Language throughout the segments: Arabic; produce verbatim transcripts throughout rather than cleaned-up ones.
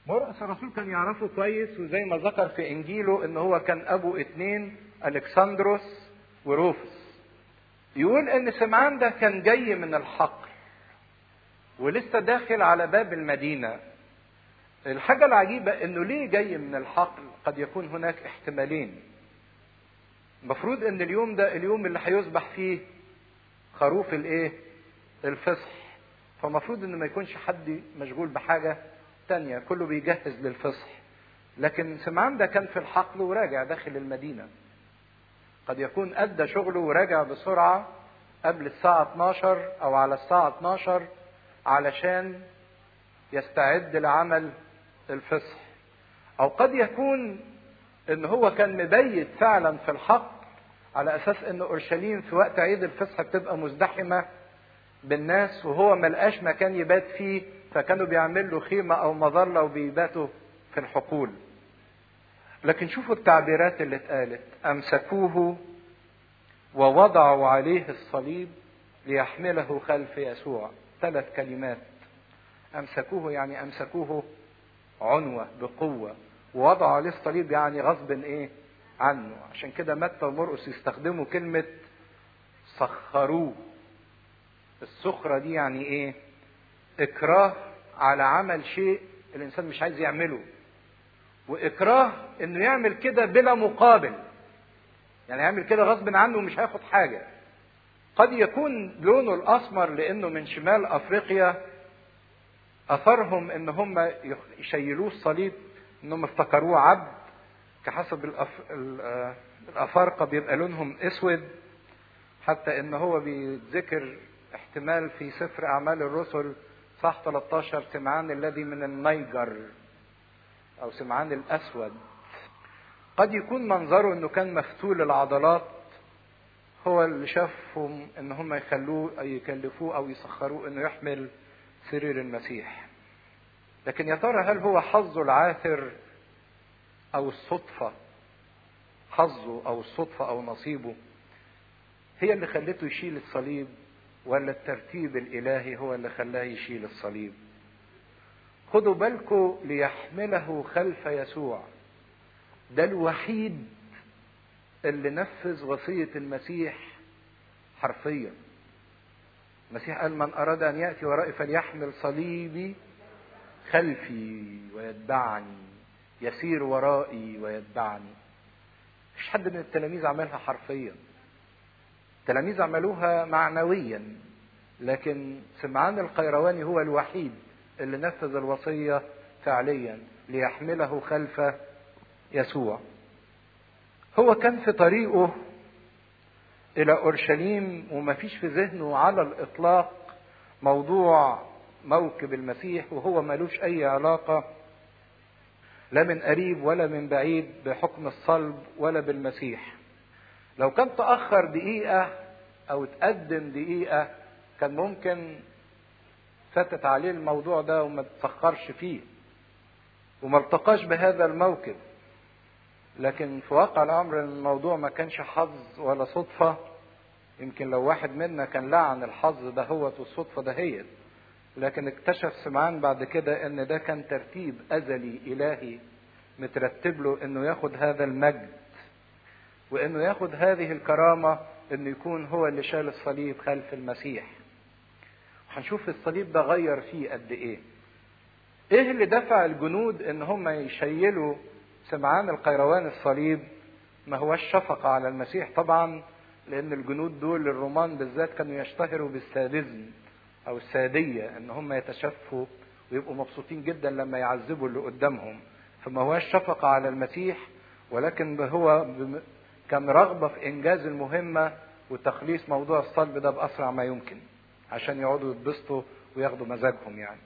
مرقس الرسول كان يعرفه كويس، وزي ما ذكر في انجيله ان هو كان ابو اتنين، الكسندروس وروفس. يقول ان سمعان ده كان جاي من الحقل ولسه داخل على باب المدينة. الحاجة العجيبة انه ليه جاي من الحقل؟ قد يكون هناك احتمالين. المفروض ان اليوم ده اليوم اللي هيذبح فيه خروف الايه؟ الفصح. فمفروض ان ما يكونش حد مشغول بحاجة تانية، كله بيجهز للفصح. لكن سمعان ده كان في الحقل وراجع داخل المدينة. قد يكون ادى شغله وراجع بسرعة قبل الساعة اتناشر او على الساعة اتناشر علشان يستعد لعمل الفصح. او قد يكون ان هو كان مبيت فعلا في الحقل على اساس ان اورشليم في وقت عيد الفصح بتبقى مزدحمة بالناس، وهو ملقاش مكان يبات فيه، فكانوا بيعملوا خيمة او مظلة وبيباتوا في الحقول. لكن شوفوا التعبيرات اللي اتقالت: امسكوه ووضعوا عليه الصليب ليحمله خلف يسوع. ثلاث كلمات. امسكوه يعني امسكوه عنوة بقوة، ووضعوا عليه الصليب يعني غصب ايه عنه. عشان كده متى ومرقس يستخدموا كلمة سخروه. السخرة دي يعني ايه؟ اكراه على عمل شيء الانسان مش عايز يعمله، واكراه انه يعمل كده بلا مقابل، يعني يعمل كده غصب عنه ومش هياخد حاجة. قد يكون لونه الاسمر لانه من شمال افريقيا، اثرهم ان هم يشيلوه الصليب انهم افتكروه عبد، كحسب الأف... الافارقه بيبقى لونهم اسود. حتى ان هو بيتذكر احتمال في سفر اعمال الرسل صح ثلاثة عشر سمعان الذي من النيجر او سمعان الاسود. قد يكون منظره انه كان مفتول العضلات هو اللي شافهم ان هم يخلوه يكلفوه او يسخروه انه يحمل سرير المسيح. لكن يا ترى هل هو حظه العاثر او الصدفة؟ حظه او الصدفة او نصيبه هي اللي خلته يشيل الصليب، ولا الترتيب الالهي هو اللي خلاه يشيل الصليب؟ خدوا بالكم، ليحمله خلف يسوع. ده الوحيد اللي نفذ وصية المسيح حرفيا. المسيح قال: من اراد ان يأتي ورائي فليحمل صليبي خلفي ويتبعني، يسير ورائي ويتبعني. مفيش حد من التلاميذ عملها حرفيا. التلاميذ عملوها معنويا، لكن سمعان القيرواني هو الوحيد اللي نفذ الوصية فعليا، ليحمله خلف يسوع. هو كان في طريقه الى اورشليم ومفيش في ذهنه على الاطلاق موضوع موكب المسيح، وهو ملوش اي علاقة لا من قريب ولا من بعيد بحكم الصلب ولا بالمسيح. لو كان تأخر دقيقة او تقدم دقيقة كان ممكن فاتت عليه الموضوع ده وما تتأخرش فيه وما التقاش بهذا الموكب. لكن في واقع الامر الموضوع ما كانش حظ ولا صدفة. يمكن لو واحد منا كان لعن الحظ ده هو والصدفة ده هي، لكن اكتشف سمعان بعد كده ان ده كان ترتيب ازلي الهي مترتب له انه ياخد هذا المجد، وانه ياخد هذه الكرامة، انه يكون هو اللي شال الصليب خلف المسيح. هنشوف الصليب ده غير فيه قد ايه. ايه اللي دفع الجنود ان هم يشيلوا سمعان القيروان الصليب؟ ما هو الشفقة على المسيح طبعا، لان الجنود دول الرومان بالذات كانوا يشتهروا بالسادزم او السادية، ان هم يتشفوا ويبقوا مبسوطين جدا لما يعذبوا اللي قدامهم. فما هو الشفقة على المسيح، ولكن هو كان رغبة في انجاز المهمة وتخليص موضوع الصلب ده باسرع ما يمكن، عشان يقعدوا يتبسطوا وياخدوا مزاجهم يعني.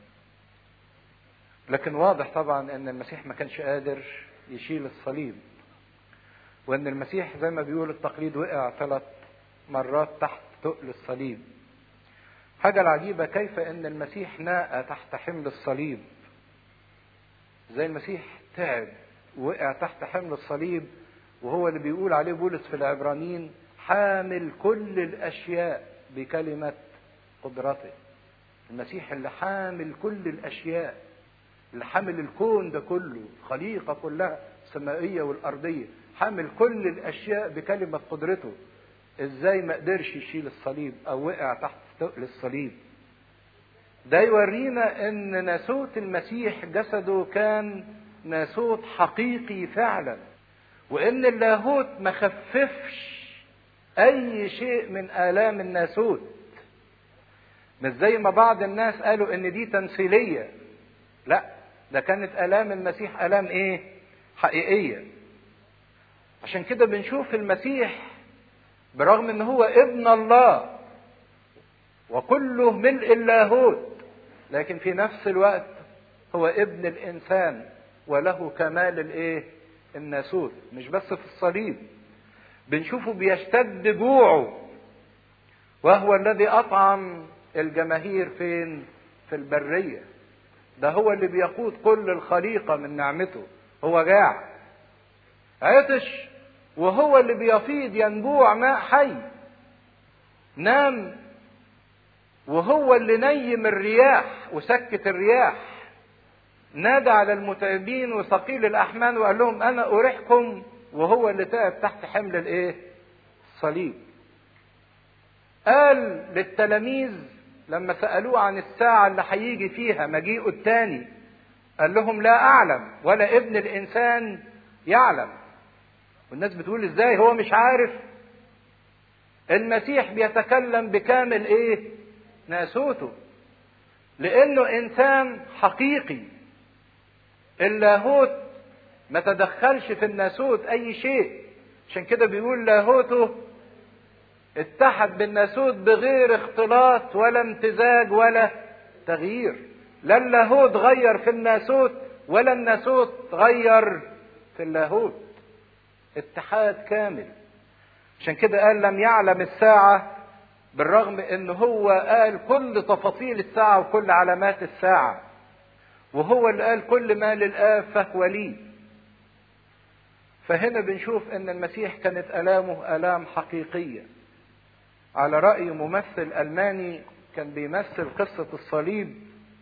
لكن واضح طبعا ان المسيح ما كانش قادر يشيل الصليب، وان المسيح زي ما بيقول التقليد وقع ثلاث مرات تحت تقل الصليب. حاجة العجيبة كيف ان المسيح ناء تحت حمل الصليب. زي المسيح تعب وقع تحت حمل الصليب، وهو اللي بيقول عليه بولس في العبرانيين: حامل كل الاشياء بكلمة قدرته. المسيح اللي حامل كل الاشياء اللي حامل الكون ده كله، الخليقة كلها السمائية والأرضية، حامل كل الأشياء بكلمة قدرته، إزاي ما قدرش يشيل الصليب أو وقع تحت ثقل الصليب؟ ده يورينا إن ناسوت المسيح جسده كان ناسوت حقيقي فعلا، وإن اللاهوت ما خففش أي شيء من آلام الناسوت، مش زي ما بعض الناس قالوا إن دي تمثيلية. لا، ده كانت آلام المسيح آلام إيه؟ حقيقية. عشان كده بنشوف المسيح برغم إن هو ابن الله وكله ملء اللاهوت، لكن في نفس الوقت هو ابن الإنسان وله كمال الإيه؟ الناسوت. مش بس في الصليب، بنشوفه بيشتد جوعه وهو الذي أطعم الجماهير فين؟ في البرية. ده هو اللي بيقود كل الخليقة من نعمته. هو جاع عطش وهو اللي بيفيض ينبوع ماء حي. نام وهو اللي نيم الرياح وسكت الرياح. نادى على المتعبين وثقيل الأحمال وقال لهم أنا أريحكم، وهو اللي تعب تحت حمل الإيه؟ الصليب. قال للتلاميذ لما سألوه عن الساعة اللي هيجي فيها مجيئه الثاني، قال لهم لا أعلم ولا ابن الإنسان يعلم. والناس بتقول إزاي هو مش عارف؟ المسيح بيتكلم بكامل إيه؟ ناسوته، لأنه إنسان حقيقي. اللاهوت ما تدخلش في الناسوت أي شيء، عشان كده بيقول لاهوته اتحد بالناسوت بغير اختلاط ولا امتزاج ولا تغيير. لا اللاهوت غير في الناسوت ولا الناسوت غير في اللاهوت، اتحاد كامل. عشان كده قال لم يعلم الساعة، بالرغم ان هو قال كل تفاصيل الساعة وكل علامات الساعة، وهو اللي قال كل ما للآب فهو لي. فهنا بنشوف ان المسيح كانت آلامه آلام حقيقية. على رأي ممثل ألماني كان بيمثل قصة الصليب،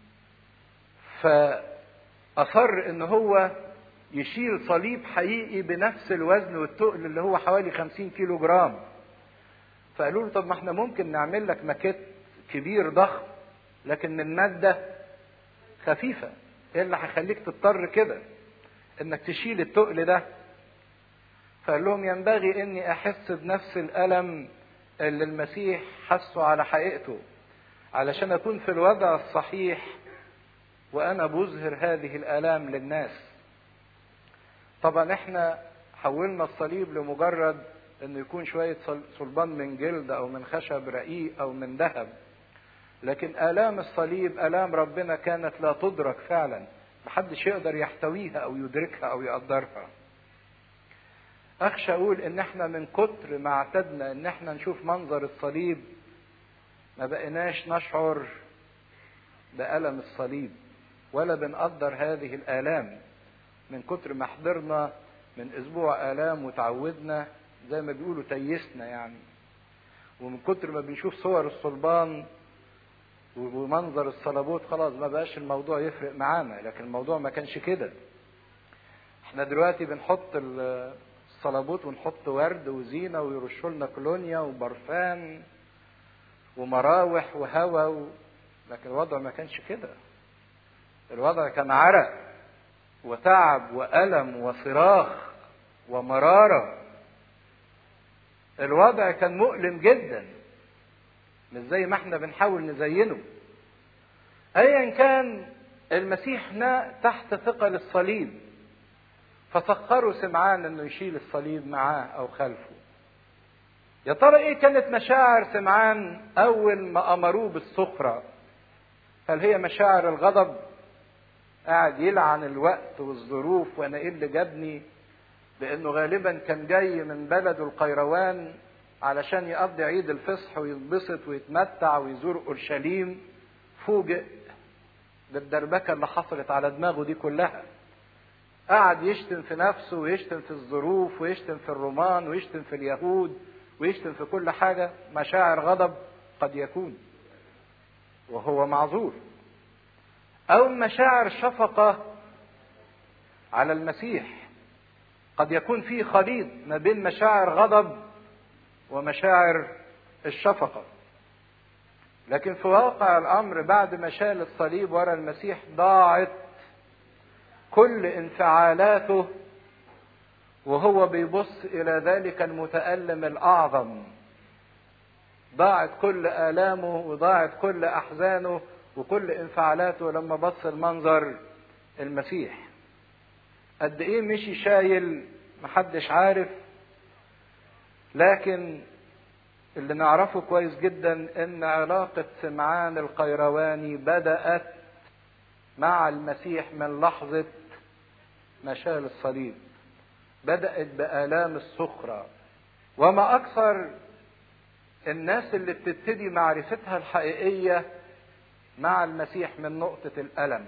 فأصر ان هو يشيل صليب حقيقي بنفس الوزن والتقل اللي هو حوالي خمسين كيلو جرام. فقالوا له طب ما احنا ممكن نعمل لك ماكيت كبير ضخم لكن من مادة خفيفة، ايه اللي هيخليك تضطر كده انك تشيل التقل ده؟ فقال لهم ينبغي اني احس بنفس الالم اللي المسيح حسه على حقيقته، علشان اكون في الوضع الصحيح وانا بظهر هذه الالام للناس. طبعا احنا حولنا الصليب لمجرد انه يكون شوية صلبان من جلد او من خشب رقيق او من ذهب، لكن آلام الصليب آلام ربنا كانت لا تدرك فعلا، محدش يقدر يحتويها او يدركها او يقدرها. اخشى اقول ان احنا من كتر ما اعتدنا ان احنا نشوف منظر الصليب ما بقيناش نشعر بألم الصليب ولا بنقدر هذه الآلام، من كتر ما حضرنا من اسبوع آلام وتعودنا زي ما بيقولوا تيسنا يعني، ومن كتر ما بنشوف صور الصلبان ومنظر الصلبوت خلاص ما بقاش الموضوع يفرق معانا. لكن الموضوع ما كانش كده. احنا دلوقتي بنحط الصلبوت ونحط ورد وزينة ويرشوا لنا كولونيا وبرفان ومراوح وهوا و... لكن الوضع ما كانش كده. الوضع كان عرق وتعب وألم وصراخ ومرارة. الوضع كان مؤلم جدا، مش زي ما احنا بنحاول نزينه. ايا كان المسيح تحت ثقل الصليب، فسخروا سمعان انه يشيل الصليب معاه او خلفه. يا ترى ايه كانت مشاعر سمعان اول ما امروه بالسخرة؟ هل هي مشاعر الغضب؟ قاعد يلعن الوقت والظروف وانا ايه اللي جابني، لانه غالبا كان جاي من بلده القيروان علشان يقضي عيد الفصح ويتبسط ويتمتع ويزور اورشليم، فوجئ بالدربكه اللي حصلت على دماغه دي كلها. قعد يشتم في نفسه ويشتم في الظروف ويشتم في الرومان ويشتم في اليهود ويشتم في كل حاجه. مشاعر غضب قد يكون، وهو معذور. او مشاعر شفقة على المسيح. قد يكون في خليط ما بين مشاعر غضب ومشاعر الشفقة. لكن في واقع الامر بعد ما شال الصليب ورا المسيح ضاعت كل انفعالاته وهو بيبص الى ذلك المتألم الاعظم. ضاعت كل آلامه وضاعت كل احزانه وكل انفعالاته لما بص المنظر المسيح. قد ايه مشي شايل محدش عارف، لكن اللي نعرفه كويس جدا ان علاقة سمعان القيرواني بدأت مع المسيح من لحظة ما شال الصليب. بدأت بآلام السخرة. وما أكثر الناس اللي بتبتدي معرفتها الحقيقية مع المسيح من نقطة الألم.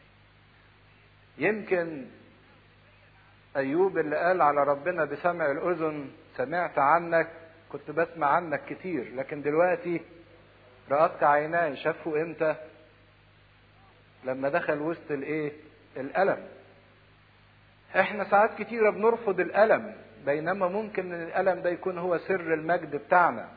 يمكن أيوب اللي قال على ربنا بسمع الأذن سمعت عنك، كنت بسمع عنك كتير لكن دلوقتي رأتك عيناي. شافوا امتى؟ لما دخل وسط الايه؟ الألم. احنا ساعات كتيرة بنرفض الألم، بينما ممكن ان الألم ده يكون هو سر المجد بتاعنا.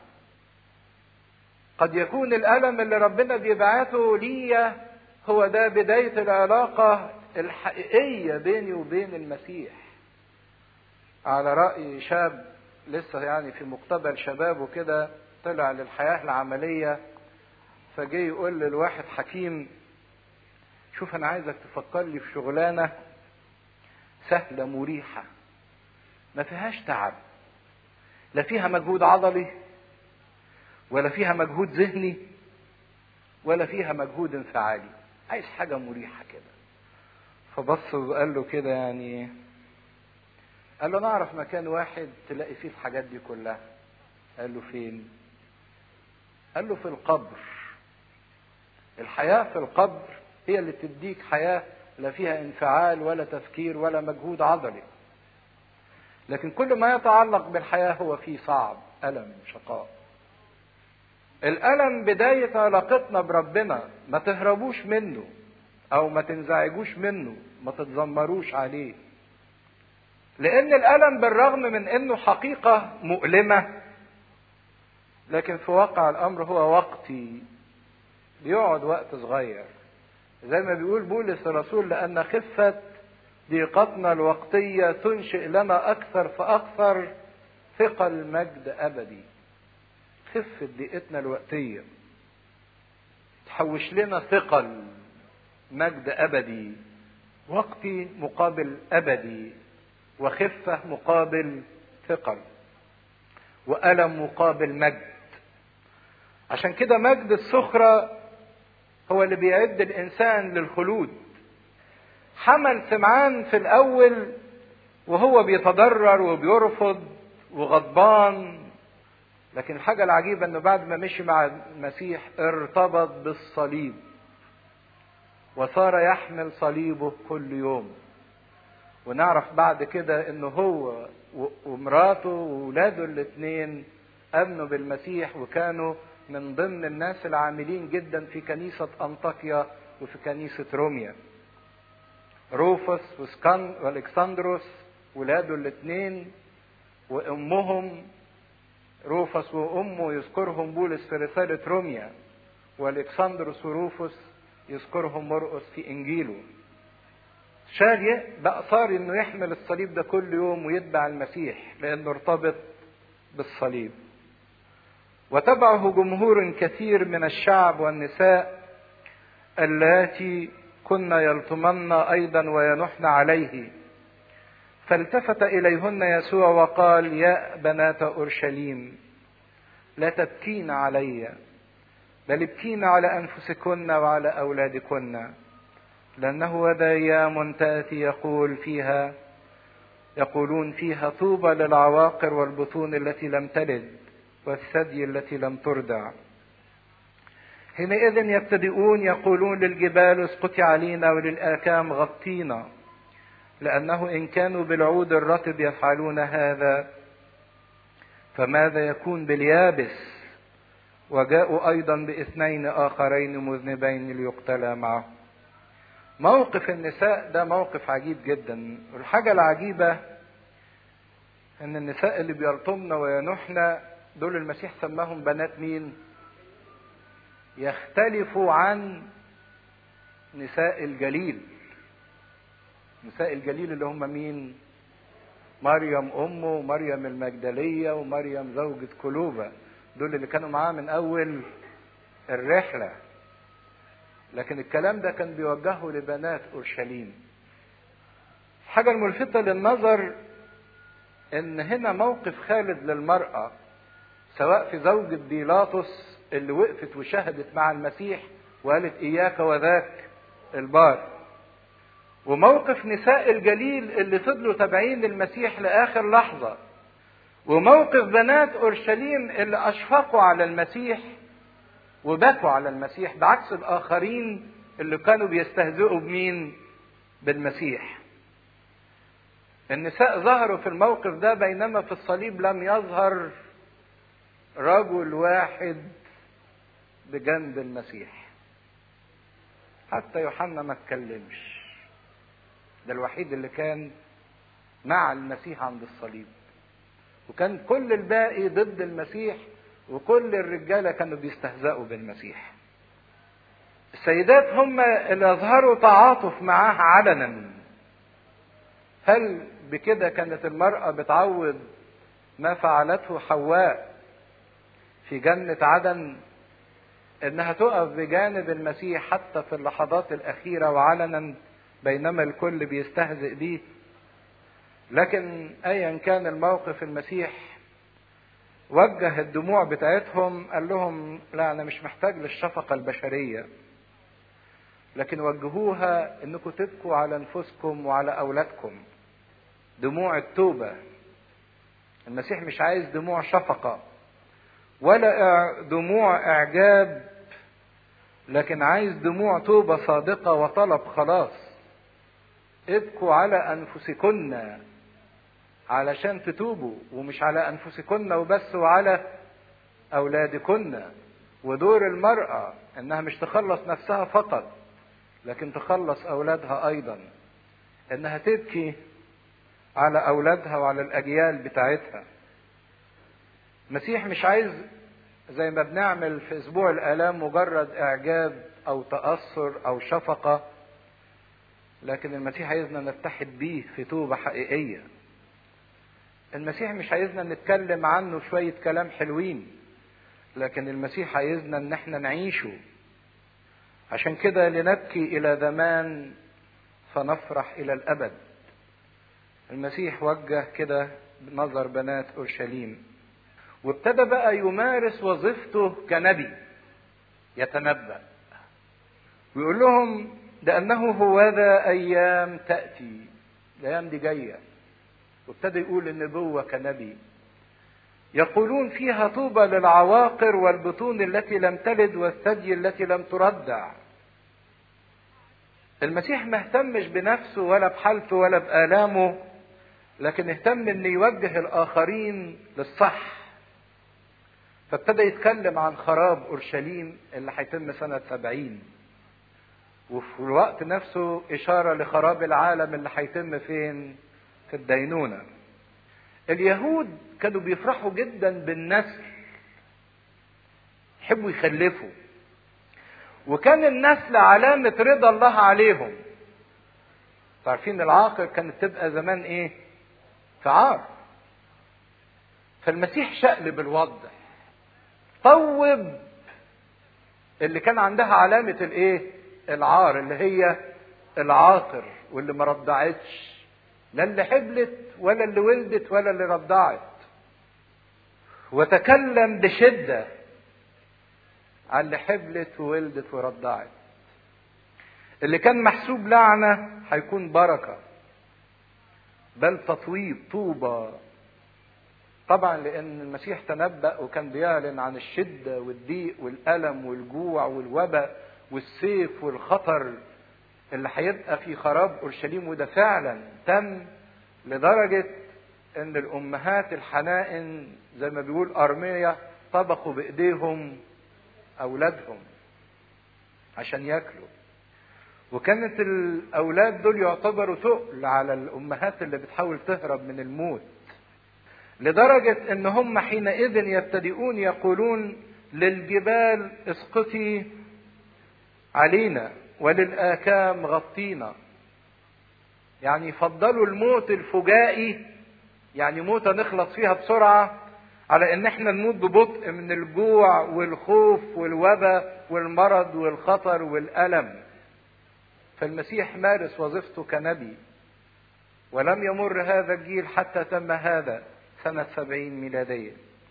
قد يكون الألم اللي ربنا بيبعته ليا هو ده بداية العلاقة الحقيقية بيني وبين المسيح. على رأي شاب لسه يعني في مقتبل شبابه كده، طلع للحياة العملية، فجي يقول للواحد حكيم شوف انا عايزك تفكر لي في شغلانة سهلة مريحة ما فيهاش تعب، لا فيها مجهود عضلي ولا فيها مجهود ذهني ولا فيها مجهود انفعالي، عايز حاجة مريحة كده. فبص وقال له كده يعني، قال له نعرف مكان واحد تلاقي فيه الحاجات دي كلها. قال له فين؟ قال له في القبر. الحياة في القبر هي اللي تديك حياة لا فيها انفعال ولا تفكير ولا مجهود عضلي. لكن كل ما يتعلق بالحياة هو فيه صعب، ألم، شقاء. الألم بداية علاقتنا بربنا، ما تهربوش منه أو ما تنزعجوش منه، ما تتذمروش عليه. لأن الألم بالرغم من أنه حقيقة مؤلمة، لكن في واقع الأمر هو وقتي، بيقعد وقت صغير. زي ما بيقول بولس الرسول لأن خفة ضيقتنا الوقتية تنشئ لنا أكثر فأكثر ثقل مجد أبدي. خفة ضيقتنا الوقتية تحوش لنا ثقل مجد أبدي. وقتي مقابل أبدي، وخفة مقابل ثقل، وألم مقابل مجد. عشان كده مجد السخرة هو اللي بيعد الإنسان للخلود. حمل سمعان في الأول وهو بيتضرر وبيرفض وغضبان، لكن الحاجة العجيبة انه بعد ما مشي مع المسيح ارتبط بالصليب وصار يحمل صليبه كل يوم. ونعرف بعد كده انه هو ومراته وولاده الاثنين امنوا بالمسيح وكانوا من ضمن الناس العاملين جدا في كنيسة انطاكيا وفي كنيسة روميا. روفس والكسندروس ولاده الاثنين وامهم روفس وامه يذكرهم بولس في رسالة روميا، والكسندروس وروفس يذكرهم مرقس في انجيله. شال بقى صار انه يحمل الصليب ده كل يوم ويتبع المسيح لانه ارتبط بالصليب. وتبعه جمهور كثير من الشعب والنساء اللاتي كنا يلطمن ايضا وينحن عليه. فالتفت اليهن يسوع وقال يا بنات اورشليم لا تبكين علي بل ابكين على انفسكن وعلى اولادكن، لانه وذا ايام تاتي يقول فيها يقولون فيها طوبى للعواقر والبطون التي لم تلد والثدي التي لم ترضع. حينئذ يبتدئون يقولون للجبال اسقطي علينا وللآكام غطينا، لأنه إن كانوا بالعود الرطب يفعلون هذا فماذا يكون باليابس؟ وجاءوا أيضا باثنين آخرين مذنبين ليقتلا معه. موقف النساء ده موقف عجيب جدا. والحاجة العجيبة ان النساء اللي بيرطمن وينحن دول المسيح سماهم بنات مين؟ يختلفوا عن نساء الجليل. نساء الجليل اللي هم مين؟ مريم امه ومريم المجدلية ومريم زوجة كلوبة، دول اللي كانوا معاه من اول الرحلة. لكن الكلام ده كان بيوجهه لبنات اورشليم. الحاجة الملفتة للنظر ان هنا موقف خالد للمرأة، سواء في زوجة بيلاطس اللي وقفت وشهدت مع المسيح وقالت اياك وذاك البار، وموقف نساء الجليل اللي فضلوا تابعين المسيح لاخر لحظة، وموقف بنات اورشليم اللي اشفقوا على المسيح وبكوا على المسيح، بعكس الاخرين اللي كانوا بيستهزئوا بمين؟ بالمسيح. النساء ظهروا في الموقف ده، بينما في الصليب لم يظهر رجل واحد بجنب المسيح. حتى يوحنا ما اتكلمش، ده الوحيد اللي كان مع المسيح عند الصليب، وكان كل الباقي ضد المسيح، وكل الرجاله كانوا بيستهزئوا بالمسيح. السيدات هم اللي اظهروا تعاطف معاه علنا. هل بكده كانت المرأة بتعوض ما فعلته حواء في جنة عدن؟ انها تقف بجانب المسيح حتى في اللحظات الاخيرة وعلنا بينما الكل بيستهزئ بيه. لكن ايا كان الموقف، المسيح وجه الدموع بتاعتهم، قال لهم لا، انا مش محتاج للشفقة البشرية، لكن وجهوها انكم تبكوا على انفسكم وعلى اولادكم، دموع التوبة. المسيح مش عايز دموع شفقة ولا دموع اعجاب، لكن عايز دموع توبة صادقة وطلب خلاص. ابكوا على انفسكن علشان تتوبوا، ومش على انفسكن وبس، وعلى اولادكن. ودور المرأة انها مش تخلص نفسها فقط، لكن تخلص اولادها ايضا، انها تبكي على اولادها وعلى الاجيال بتاعتها. المسيح مش عايز زي ما بنعمل في اسبوع الالام مجرد اعجاب او تاثر او شفقه، لكن المسيح عايزنا نتحد بيه في توبه حقيقيه. المسيح مش عايزنا نتكلم عنه شويه كلام حلوين، لكن المسيح عايزنا ان احنا نعيشه. عشان كده لنبكي الى زمان فنفرح الى الابد. المسيح وجه كده نظر بنات اورشليم، وابتدى بقى يمارس وظيفته كنبي، يتنبأ ويقول لهم لأنه هوذا أيام تأتي، الأيام دي جاية. وابتدى يقول النبوة كنبي، يقولون فيها طوبى للعواقر والبطون التي لم تلد والثدي التي لم تردع. المسيح ما اهتمش بنفسه ولا بحالته ولا بآلامه، لكن اهتم ان يوجه الآخرين للصح. فابتدى يتكلم عن خراب اورشليم اللي هيتم سنة سبعين، وفي الوقت نفسه اشارة لخراب العالم اللي هيتم فين؟ في الدينونة. اليهود كانوا بيفرحوا جدا بالنسل، يحبوا يخلفوا، وكان النسل علامة رضا الله عليهم. عارفين العاقر كانت تبقى زمان ايه؟ في عار. فالمسيح شقلب الوضع، طوب اللي كان عندها علامة الايه؟ العار، اللي هي العاقر واللي ما رضعتش، لا اللي حبلت ولا اللي ولدت ولا اللي رضعت. وتكلم بشدة على اللي حبلت وولدت ورضعت. اللي كان محسوب لعنة هيكون بركة، بل تطويب، طوبى. طبعا لان المسيح تنبأ وكان بيعلن عن الشدة والضيق والألم والجوع والوباء والسيف والخطر اللي هيبقى في خراب اورشليم، وده فعلا تم، لدرجة ان الامهات الحنائن زي ما بيقول ارميا طبخوا بايديهم اولادهم عشان ياكلوا. وكانت الأولاد دول يعتبروا ثقل على الأمهات اللي بتحاول تهرب من الموت، لدرجة إن هم حينئذ يبتدئون يقولون للجبال اسقطي علينا وللآكام غطينا. يعني فضلوا الموت الفجائي، يعني موتة نخلص فيها بسرعة، على ان احنا نموت ببطء من الجوع والخوف والوباء والمرض والخطر والألم. فالمسيح مارس وظيفته كنبي، ولم يمر هذا الجيل حتى تم هذا سنة سبعين ميلادية.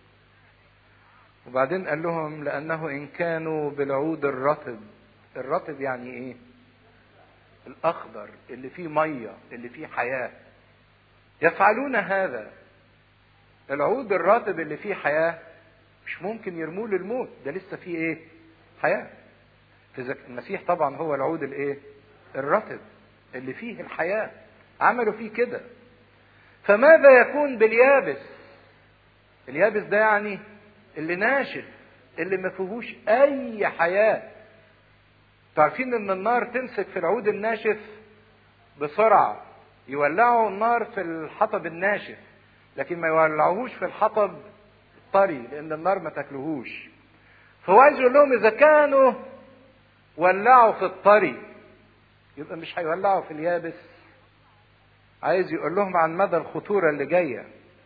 وبعدين قال لهم لأنه إن كانوا بالعود الرطب، الرطب يعني إيه؟ الأخضر اللي فيه مية اللي فيه حياة، يفعلون هذا. العود الرطب اللي فيه حياة مش ممكن يرموه للموت، ده لسه فيه إيه؟ حياة. المسيح طبعا هو العود الإيه؟ الرطب اللي فيه الحياة، عملوا فيه كده. فماذا يكون باليابس؟ اليابس ده يعني اللي ناشف، اللي ما فيهوش اي حياة. تعرفين ان النار تمسك في العود الناشف بسرعة، يولعوا النار في الحطب الناشف لكن ما يولعوهوش في الحطب الطري لان النار ما تاكلهوش. فهو عايز يقول لهم اذا كانوا ولعوا في الطري يبقى مش هيولعوا في اليابس. عايز يقول لهم عن مدى الخطورة اللي جاية.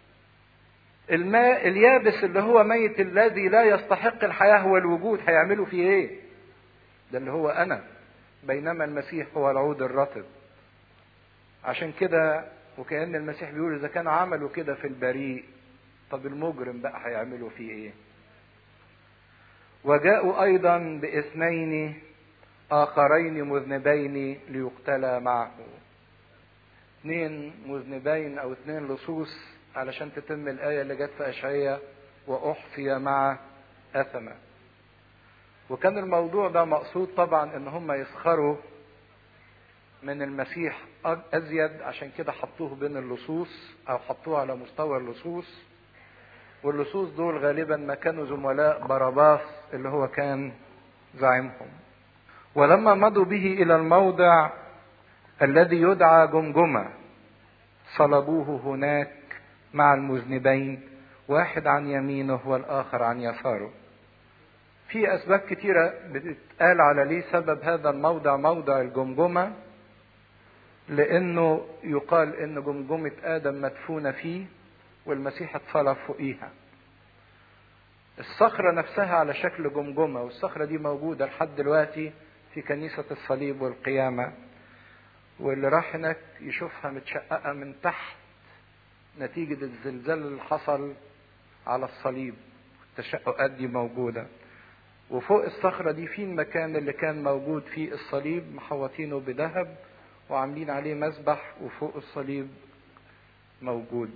الماء اليابس اللي هو ميت الذي لا يستحق الحياة والوجود هيعملوا فيه ايه؟ ده اللي هو انا، بينما المسيح هو العود الرطب. عشان كده وكأن المسيح بيقول اذا كانوا عملوا كده في البريء، طب المجرم بقى هيعملوا فيه ايه؟ وجاءوا ايضا باثنين اخرين مذنبين ليقتلا معه. اثنين مذنبين او اثنين لصوص علشان تتم الآية اللي جت في أشعياء وأحصي مع أثمة. وكان الموضوع ده مقصود طبعا ان هم يسخروا من المسيح أزيد، عشان كده حطوه بين اللصوص او حطوه على مستوى اللصوص. واللصوص دول غالبا ما كانوا زملاء باراباس اللي هو كان زعيمهم. ولما مضوا به إلى الموضع الذي يدعى جمجمة صلبوه هناك مع المذنبين، واحد عن يمينه والآخر عن يساره. في أسباب كتيرة بتتقال على ليه سبب هذا الموضع موضع الجمجمة، لأنه يقال إن جمجمة آدم مدفونة فيه والمسيح اتصلب فوقيها. الصخرة نفسها على شكل جمجمة، والصخرة دي موجودة لحد دلوقتي في كنيسة الصليب والقيامة، واللي راح هناك يشوفها متشققة من تحت نتيجة الزلزال اللي حصل على الصليب. التشققات دي موجودة. وفوق الصخرة دي في المكان اللي كان موجود فيه الصليب محوطينه بذهب وعاملين عليه مسبح، وفوق الصليب موجود.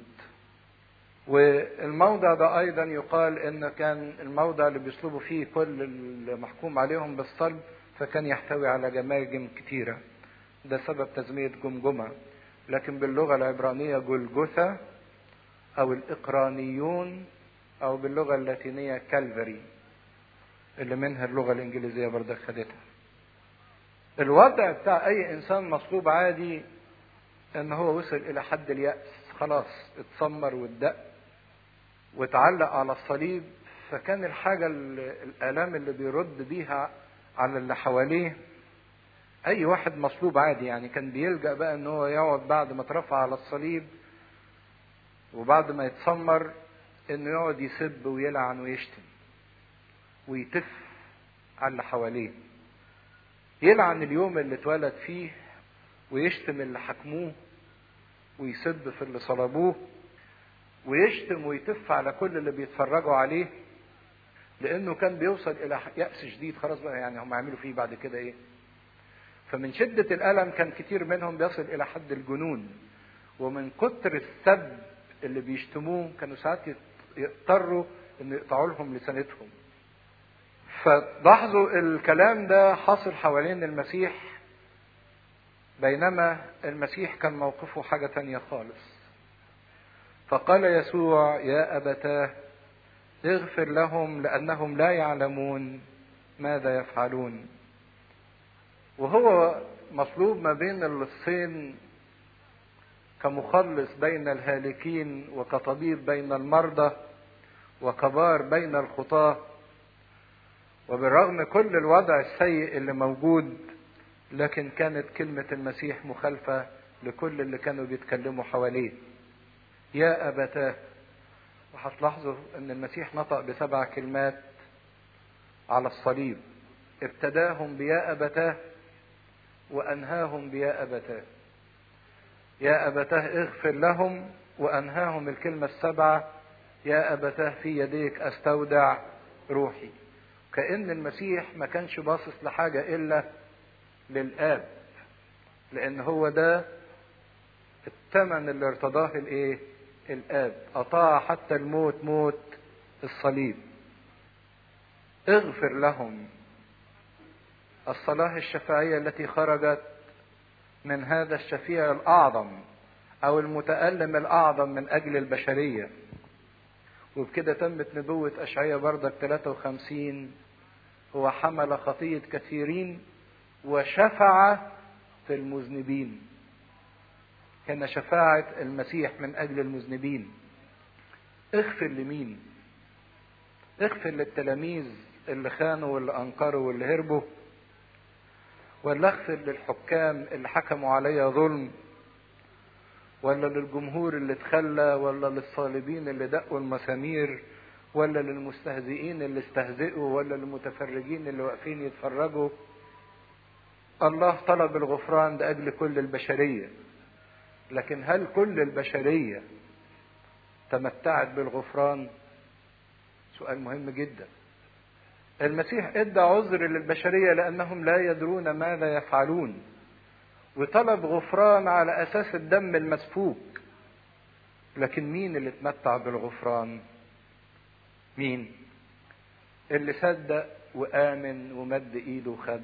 والموضع ده ايضا يقال ان كان الموضع اللي بيصلبوا فيه كل المحكوم عليهم بالصلب، فكان يحتوي على جماجم كتيرة. ده سبب تسمية جمجمة. لكن باللغة العبرانية جلجثة او الاقرانيون، او باللغة اللاتينية كالفري اللي منها اللغة الانجليزية برضه خدتها. الوضع بتاع اي انسان مصلوب عادي ان هو وصل الى حد اليأس، خلاص اتسمر واتدق واتعلق على الصليب. فكان الحاجة الالام اللي بيرد بيها على اللي حواليه اي واحد مصلوب عادي، يعني كان بيلجأ بقى ان هو يقعد بعد ما اترفع على الصليب وبعد ما يتسمر انه يقعد يسب ويلعن ويشتم ويتف على اللي حواليه. يلعن اليوم اللي اتولد فيه، ويشتم اللي حكموه، ويسب في اللي صلبوه، ويشتم ويتف على كل اللي بيتفرجوا عليه، لانه كان بيوصل الى يأس شديد. خلاص بقى يعني هم يعملوا فيه بعد كده ايه؟ فمن شدة الألم كان كتير منهم بيصل إلى حد الجنون. ومن كتر السب اللي بيشتموه كانوا ساعات يضطروا إن يقطعوا لهم لسانتهم. فلاحظوا الكلام ده حاصل حوالين المسيح، بينما المسيح كان موقفه حاجة تانية خالص. فقال يسوع يا أبتاه اغفر لهم لأنهم لا يعلمون ماذا يفعلون. وهو مصلوب ما بين اللصين كمخلص بين الهالكين وكطبيب بين المرضى وكبار بين الخطاة. وبالرغم كل الوضع السيء اللي موجود، لكن كانت كلمة المسيح مخالفة لكل اللي كانوا بيتكلموا حواليه. يا أبتاه. وهتلاحظوا ان المسيح نطق بسبع كلمات على الصليب، ابتداهم بيا أبتاه وأنهاهم بيا أبتاه. يا أبتاه اغفر لهم، وأنهاهم الكلمة السبعة يا أبتاه في يديك أستودع روحي. كأن المسيح ما كانش باصص لحاجة إلا للآب، لأن هو ده الثمن اللي ارتضاه الإيه؟ الآب. أطاع حتى الموت، موت الصليب. اغفر لهم. الصلاة الشفاعية التي خرجت من هذا الشفيع الأعظم أو المتألم الأعظم من أجل البشرية. وبكده تمت نبوة أشعياء بردك ثلاثة وخمسين: هو حمل خطية كثيرين وشفع في المذنبين. هنا شفاعة المسيح من أجل المذنبين. اغفر لمين؟ اغفر للتلاميذ اللي خانوا واللي أنكروا واللي هربوا، ولا اغفر للحكام اللي حكموا عليا ظلم، ولا للجمهور اللي اتخلى، ولا للصالبين اللي دقوا المسامير، ولا للمستهزئين اللي استهزئوا، ولا للمتفرجين اللي واقفين يتفرجوا؟ الله طلب الغفران لأجل كل البشرية، لكن هل كل البشرية تمتعت بالغفران؟ سؤال مهم جدا. المسيح ادى عذر للبشرية لأنهم لا يدرون ماذا يفعلون، وطلب غفران على أساس الدم المسفوك. لكن مين اللي اتمتع بالغفران؟ مين؟ اللي صدق وآمن ومد إيده وخد.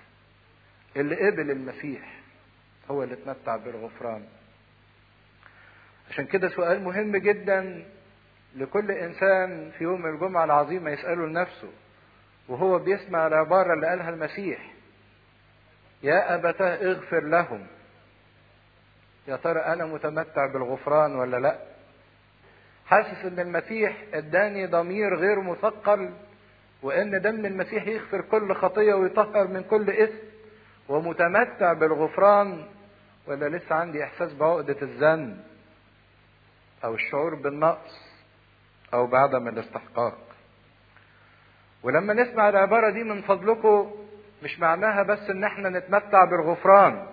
اللي قبل المسيح هو اللي اتمتع بالغفران. عشان كده سؤال مهم جدا لكل إنسان في يوم الجمعة العظيمة يسأله لنفسه وهو بيسمع العبارة اللي قالها المسيح: يا أبتاه اغفر لهم. يا ترى أنا متمتع بالغفران ولا لا؟ حاسس ان المسيح اداني ضمير غير مثقل، وان دم المسيح يغفر كل خطية ويطهر من كل إثم، ومتمتع بالغفران؟ ولا لسه عندي احساس بعقدة الذنب او الشعور بالنقص او بعدم الاستحقاق؟ ولما نسمع العبارة دي من فضلكم، مش معناها بس ان احنا نتمتع بالغفران،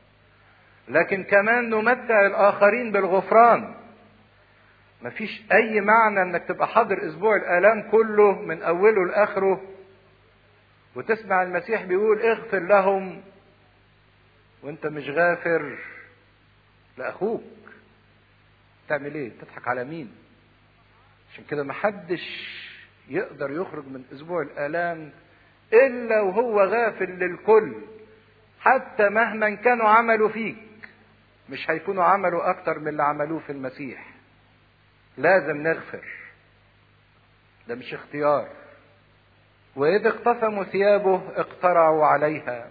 لكن كمان نمتع الاخرين بالغفران. مفيش اي معنى انك تبقى حاضر اسبوع الالام كله من اوله لاخره وتسمع المسيح بيقول اغفر لهم وانت مش غافر لاخوك. تعمل ايه؟ تضحك على مين؟ عشان كده محدش يقدر يخرج من اسبوع الالام الا وهو غافل للكل، حتى مهما كانوا عملوا فيك مش هيكونوا عملوا اكتر من اللي عملوه في المسيح. لازم نغفر، ده مش اختيار. وإذ اقتسموا ثيابه اقترعوا عليها.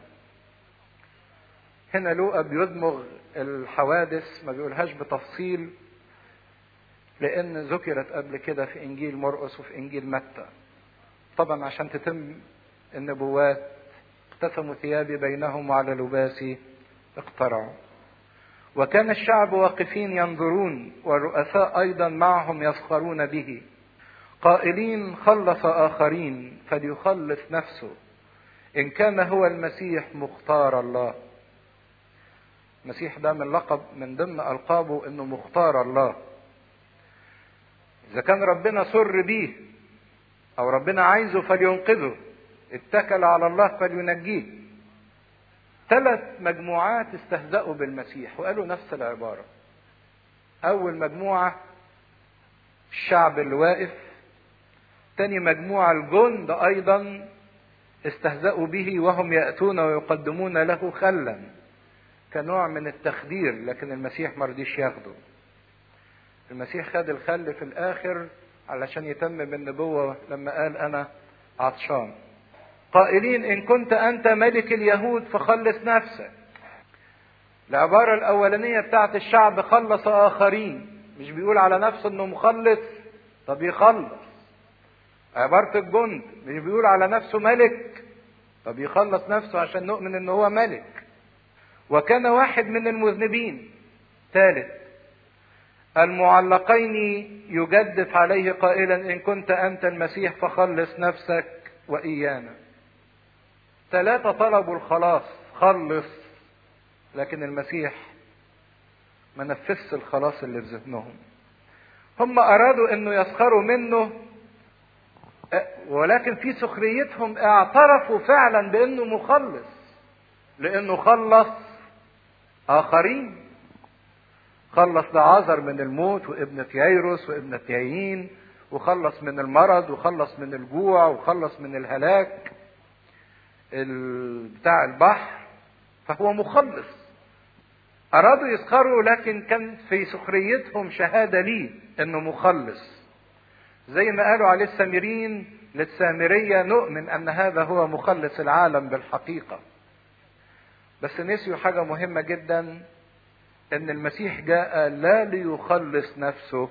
هنا لوقا بيدمغ الحوادث، ما بيقولهاش بتفصيل، لأن ذكرت قبل كده في إنجيل مرقس وفي إنجيل متى. طبعا عشان تتم النبوات: اقتسموا ثيابي بينهم وعلى لباسي اقترعوا. وكان الشعب واقفين ينظرون، والرؤساء أيضا معهم يسخرون به، قائلين: خلص آخرين فليخلص نفسه إن كان هو المسيح مختار الله. المسيح ده من لقب من ضمن ألقابه إنه مختار الله. إذا كان ربنا سر بيه أو ربنا عايزه فلينقذه، اتكل على الله فلينجيه. ثلاث مجموعات استهزأوا بالمسيح وقالوا نفس العبارة. أول مجموعة الشعب اللي واقف، تاني مجموعة الجند أيضا استهزأوا به وهم يأتون ويقدمون له خلا كنوع من التخدير، لكن المسيح مرضيش ياخده. المسيح خد الخل في الآخر علشان يتم بالنبوة لما قال أنا عطشان. قائلين: إن كنت أنت ملك اليهود فخلص نفسك. العبارة الأولانية بتاعت الشعب خلص آخرين، مش بيقول على نفسه إنه مخلص، طب يخلص. عبارة الجند مش بيقول على نفسه ملك، طب يخلص نفسه عشان نؤمن إنه هو ملك. وكان واحد من المذنبين. ثالث، المعلقين يجدف عليه قائلا إن كنت أنت المسيح فخلص نفسك وإيانا. ثلاثة طلبوا الخلاص، خلص، لكن المسيح ما نفذش الخلاص اللي في ذهنهم. هم أرادوا أنه يسخروا منه، ولكن في سخريتهم اعترفوا فعلا بأنه مخلص، لأنه خلص آخرين. خلص لعازر من الموت، وابنة ييروس وابنة يايين، وخلص من المرض، وخلص من الجوع، وخلص من الهلاك بتاع البحر، فهو مخلص. أرادوا يسخروا، لكن كان في سخريتهم شهادة ليه إنه مخلص. زي ما قالوا عليه السامريين للسامرية نؤمن أن هذا هو مخلص العالم بالحقيقة. بس نسيوا حاجة مهمة جدا، ان المسيح جاء لا ليخلص نفسه،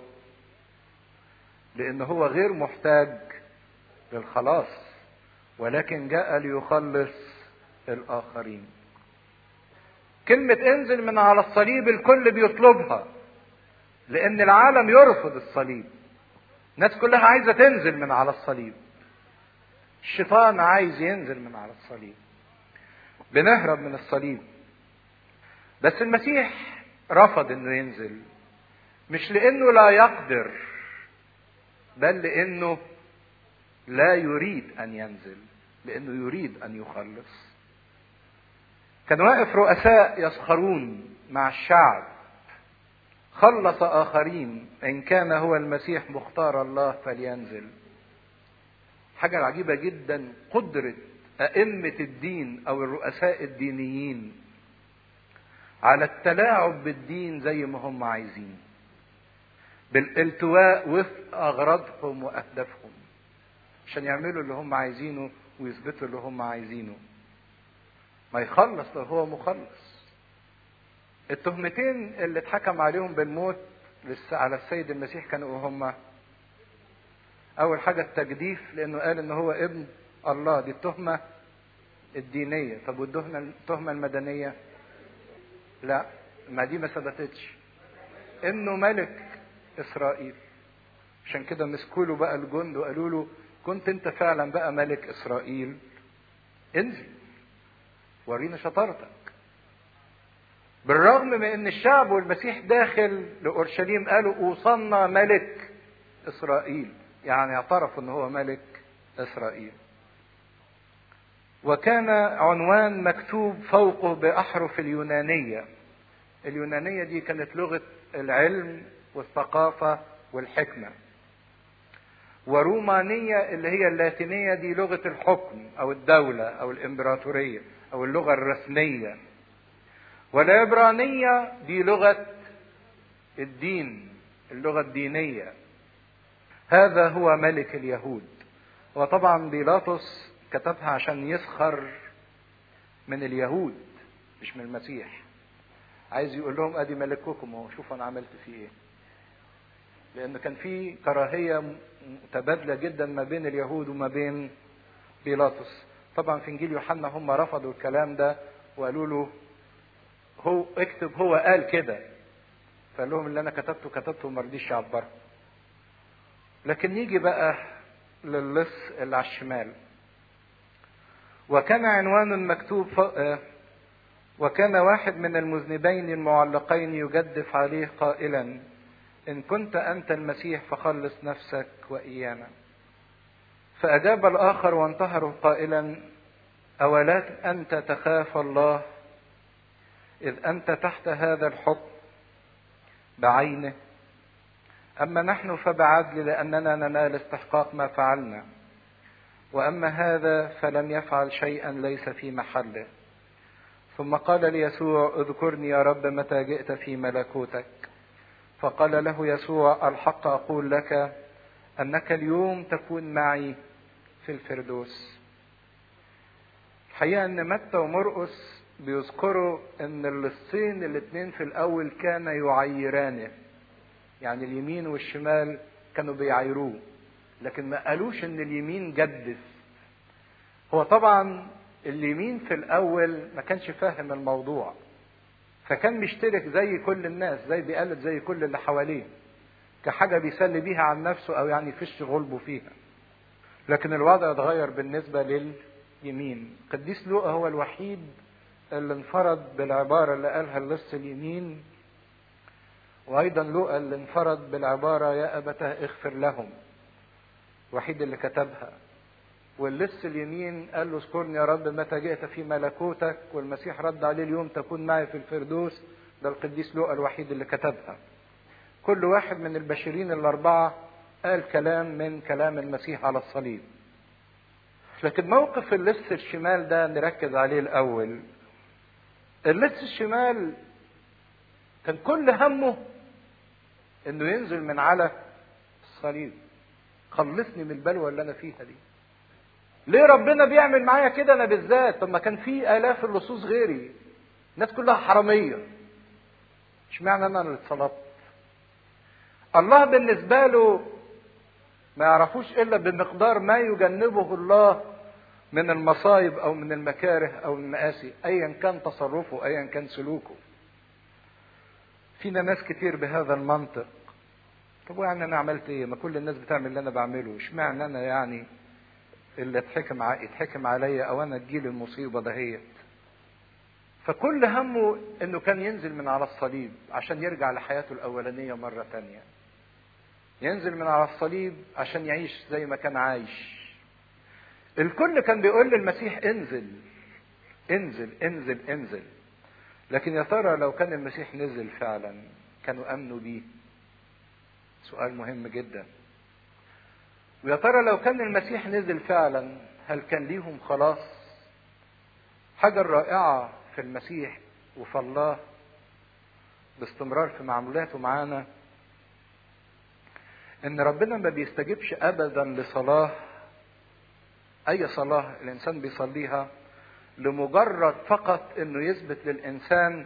لان هو غير محتاج للخلاص، ولكن جاء ليخلص الاخرين. كلمة انزل من على الصليب الكل بيطلبها، لان العالم يرفض الصليب. الناس كلها عايزة تنزل من على الصليب، الشيطان عايز ينزل من على الصليب، بنهرب من الصليب. بس المسيح رفض انه ينزل، مش لانه لا يقدر، بل لانه لا يريد ان ينزل، لانه يريد ان يخلص. كان واقف رؤساء يسخرون مع الشعب، خلص اخرين، ان كان هو المسيح مختار الله فلينزل. حاجة عجيبة جدا قدرة ائمة الدين او الرؤساء الدينيين على التلاعب بالدين زي ما هم عايزين، بالالتواء وفق اغراضهم واهدافهم، عشان يعملوا اللي هم عايزينه ويثبتوا اللي هم عايزينه. ما يخلص لو هو مخلص. التهمتين اللي اتحكم عليهم بالموت على السيد المسيح كانوا هم: اول حاجة التجديف، لانه قال ان هو ابن الله، دي التهمة الدينية. طب والتهمة المدنية؟ لا، ما دي ما ثبتتش، انه ملك اسرائيل. عشان كده مسكوا له بقى الجند وقالوا له كنت انت فعلا بقى ملك اسرائيل، انزل ورينا شطارتك. بالرغم من ان الشعب والمسيح داخل لاورشليم قالوا اوصلنا ملك اسرائيل، يعني اعترفوا ان هو ملك اسرائيل. وكان عنوان مكتوب فوقه باحرف اليونانية. اليونانية دي كانت لغة العلم والثقافة والحكمة، ورومانية اللي هي اللاتينية دي لغة الحكم او الدولة او الامبراطورية او اللغة الرسمية، والعبرانية دي لغة الدين، اللغة الدينية. هذا هو ملك اليهود. وطبعا بيلاطس كتبها عشان يسخر من اليهود مش من المسيح، عايز يقول لهم ادي ملككم اهو، شوفوا انا عملت فيه ايه. لان كان في كراهية متبادلة جدا ما بين اليهود وما بين بيلاطس. طبعا في انجيل يوحنا هم رفضوا الكلام ده وقالوا له هو اكتب هو قال كده، فقال لهم اللي انا كتبته كتبته وما رضيش يعبره. لكن نيجي بقى للص اللي على الشمال. وكان عنوان مكتوب ف... وكان واحد من المذنبين المعلقين يجدف عليه قائلا إن كنت أنت المسيح فخلص نفسك وإيانا. فأجاب الآخر وانتهره قائلا أولا أنت تخاف الله إذ أنت تحت هذا الحكم بعينه، أما نحن فبعدل لأننا ننال استحقاق ما فعلنا، وأما هذا فلم يفعل شيئا ليس في محله. ثم قال ليسوع اذكرني يا رب متى جئت في ملكوتك. فقال له يسوع الحق أقول لك أنك اليوم تكون معي في الفردوس. الحقيقة أن متى ومرقس بيذكروا ان اللصين الاتنين في الاول كان يعيرانه، يعني اليمين والشمال كانوا بيعيروه، لكن ما قالوش ان اليمين جدف. هو طبعا اليمين في الاول ما كانش فاهم الموضوع، فكان بيشترك زي كل الناس، زي بيقلد زي كل اللي حواليه كحاجة بيسلي بيها عن نفسه او يعني يفش غلبه فيها. لكن الوضع اتغير بالنسبة لليمين. قديس لوقا هو الوحيد اللي انفرد بالعبارة اللي قالها اللص اليمين، وايضا لوقا اللي انفرد بالعبارة يا ابتاه اغفر لهم، الوحيد اللي كتبها. واللص اليمين قال له اذكرني يا رب متى جئت في ملكوتك، والمسيح رد عليه اليوم تكون معي في الفردوس، ده القديس لوقا الوحيد اللي كتبها. كل واحد من البشرين الاربعة قال كلام من كلام المسيح على الصليب. لكن موقف اللص الشمال ده نركز عليه الاول. اللص الشمال كان كل همه انه ينزل من على الصليب، خلصني من البلوى اللي انا فيها دي. ليه ربنا بيعمل معايا كده انا بالذات؟ طب ما كان في الاف اللصوص غيري، الناس كلها حراميه، اشمعنى انا اللي اتصلبت؟ الله بالنسبه له ما يعرفوش الا بمقدار ما يجنبه الله من المصايب او من المكاره او المآسي، ايا كان تصرفه ايا كان سلوكه. فينا ناس كتير بهذا المنطق، طب يعني انا عملت ايه؟ ما كل الناس بتعمل اللي انا بعمله، اشمعنى انا يعني اللي اتحكم ع... يتحكم عليا او انا تجيلي المصيبه دهيت؟ فكل همه انه كان ينزل من على الصليب عشان يرجع لحياته الاولانيه مره تانية، ينزل من على الصليب عشان يعيش زي ما كان عايش. الكل كان بيقول للمسيح انزل انزل انزل انزل، لكن يا ترى لو كان المسيح نزل فعلا كانوا امنوا بيه؟ سؤال مهم جدا. ويا ترى لو كان المسيح نزل فعلا هل كان ليهم خلاص؟ حاجة الرائعة في المسيح وفي الله باستمرار في معاملاته معانا ان ربنا ما بيستجيبش ابدا لصلاة، اي صلاة الانسان بيصليها لمجرد فقط انه يثبت للانسان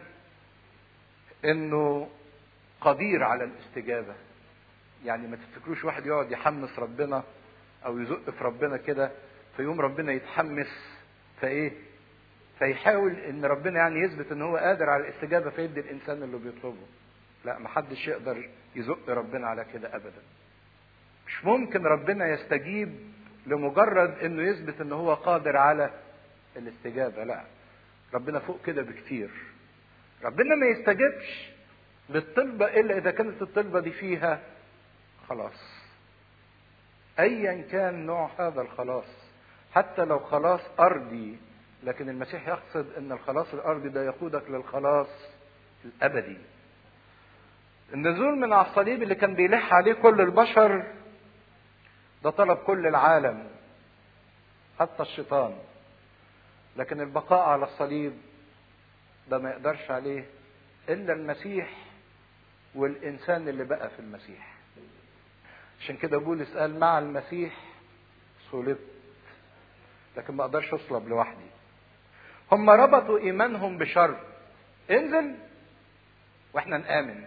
انه قدير على الاستجابة. يعني ما تفتكروش واحد يقعد يحمس ربنا او يزق في ربنا كده فيوم ربنا يتحمس فايه فيحاول ان ربنا يعني يثبت ان هو قادر على الاستجابة فيدي الانسان اللي بيطلبه. لا، محدش يقدر يزق ربنا على كده ابدا. مش ممكن ربنا يستجيب لمجرد انه يثبت ان هو قادر على الاستجابة. لا، ربنا فوق كده بكتير. ربنا ما يستجيبش للطلبة الا اذا كانت الطلبة دي فيها خلاص، ايا كان نوع هذا الخلاص، حتى لو خلاص ارضي، لكن المسيح يقصد ان الخلاص الارضي ده يقودك للخلاص الابدي. النزول من على الصليب اللي كان بيلح عليه كل البشر ده طلب كل العالم حتى الشيطان، لكن البقاء على الصليب ده ما يقدرش عليه الا المسيح والانسان اللي بقى في المسيح. عشان كده بولس قال مع المسيح صلبت، لكن ما اقدرش اصلب لوحدي. هم ربطوا ايمانهم بشرط، انزل واحنا نآمن،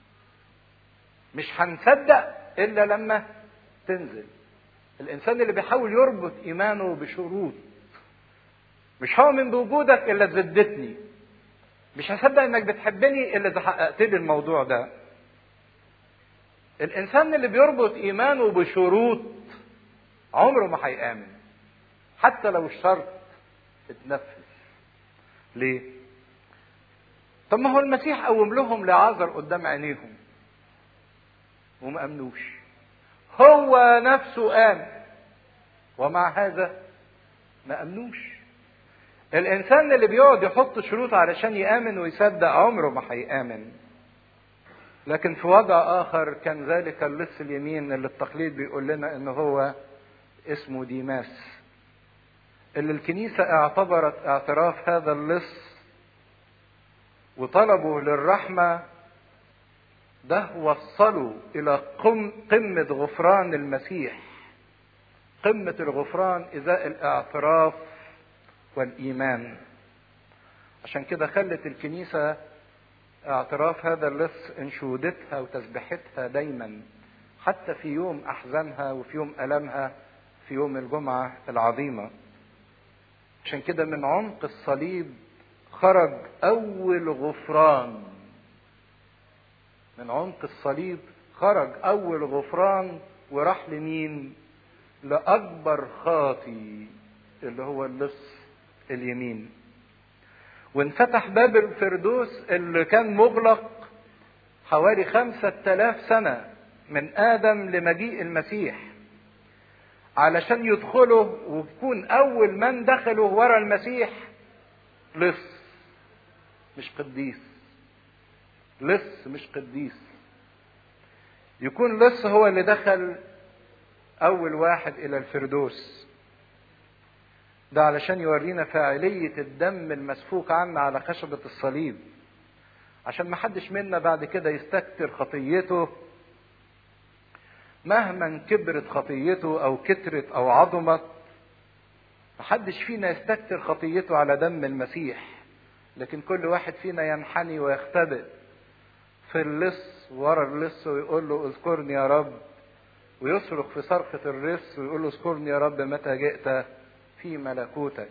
مش هنصدق الا لما تنزل. الانسان اللي بيحاول يربط ايمانه بشروط، مش هؤمن بوجودك الا اذا زدتني، مش هصدق انك بتحبني الا اذا حققت لي الموضوع ده. الانسان اللي بيربط ايمانه بشروط عمره ما هيآمن حتى لو الشرط اتنفذ. ليه؟ طب ما هو المسيح قوم لهم لعازر قدام عينيهم وما امنوش، هو نفسه آمن ومع هذا ما امنوش. الانسان اللي بيقعد يحط شروط علشان يآمن ويصدق عمره ما هيآمن. لكن في وضع اخر كان ذلك اللص اليمين اللي التقليد بيقول لنا ان هو اسمه ديماس، اللي الكنيسة اعتبرت اعتراف هذا اللص وطلبه للرحمة ده وصلوا الى قمة غفران المسيح، قمة الغفران ازاء الاعتراف والايمان. عشان كده خلت الكنيسة اعتراف هذا اللص انشودتها وتسبحتها دايما، حتى في يوم احزانها وفي يوم المها في يوم الجمعة العظيمة. عشان كده من عمق الصليب خرج اول غفران، من عمق الصليب خرج اول غفران، وراح لمين؟ لاكبر خاطي اللي هو اللص اليمين. وانفتح باب الفردوس اللي كان مغلق حوالي خمسة آلاف سنة من آدم لمجيء المسيح، علشان يدخله ويكون أول من دخله ورا المسيح لص مش قديس. لص مش قديس، يكون لص هو اللي دخل أول واحد إلى الفردوس. ده علشان يورينا فاعلية الدم المسفوك عنا على خشبة الصليب، عشان ما حدش منا بعد كده يستكتر خطيته مهما كبرت خطيته او كترت او عظمت. ما حدش فينا يستكتر خطيته على دم المسيح، لكن كل واحد فينا ينحني ويختبئ في اللص ورا اللص ويقول له اذكرني يا رب، ويصرخ في صرخة اللص ويقول له اذكرني يا رب متى جئت في ملكوتك.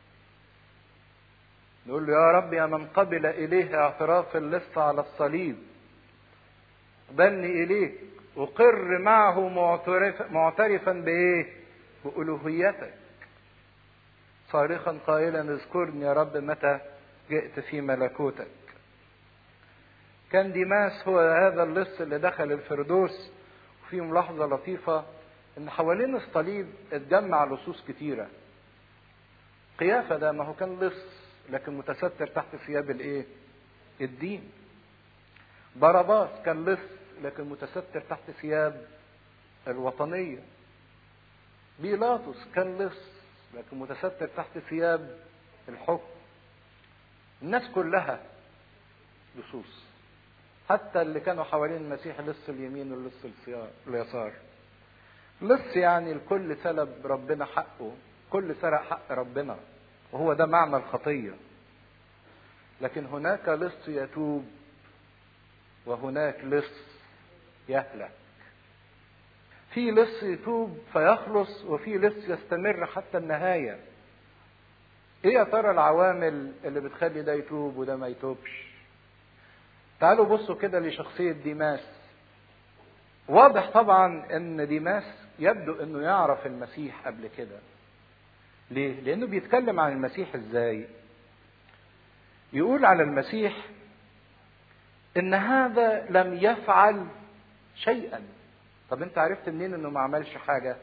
نقول له يا رب يا من قبل إليه اعتراف اللص على الصليب، اقبلني إليك أقر معه معترف معترفا بإيه؟ بألوهيتك، صارخا قائلا اذكرني يا رب متى جئت في ملكوتك. كان ديماس هو هذا اللص اللي دخل الفردوس. وفي ملاحظة لطيفة ان حوالين الصليب اتجمع لصوص كتيرة. قيافة ده ما هو كان لص لكن متستر تحت ثياب الايه؟ الدين. باراباس كان لص لكن متستر تحت ثياب الوطنية. بيلاطس كان لص لكن متستر تحت ثياب الحكم. الناس كلها لصوص، حتى اللي كانوا حوالين المسيح لص اليمين واللص اليسار. لص يعني الكل سلب ربنا حقه، كل سرق حق ربنا، وهو ده معنى الخطية. لكن هناك لص يتوب وهناك لص يهلك. في لص يتوب فيخلص، وفي لص يستمر حتى النهاية. ايه يا ترى العوامل اللي بتخلي ده يتوب وده ما يتوبش؟ تعالوا بصوا كده لشخصية ديماس. واضح طبعا ان ديماس يبدو انه يعرف المسيح قبل كده. ليه؟ لانه بيتكلم عن المسيح ازاي؟ يقول على المسيح ان هذا لم يفعل شيئا. طب انت عرفت منين انه ما عملش حاجة؟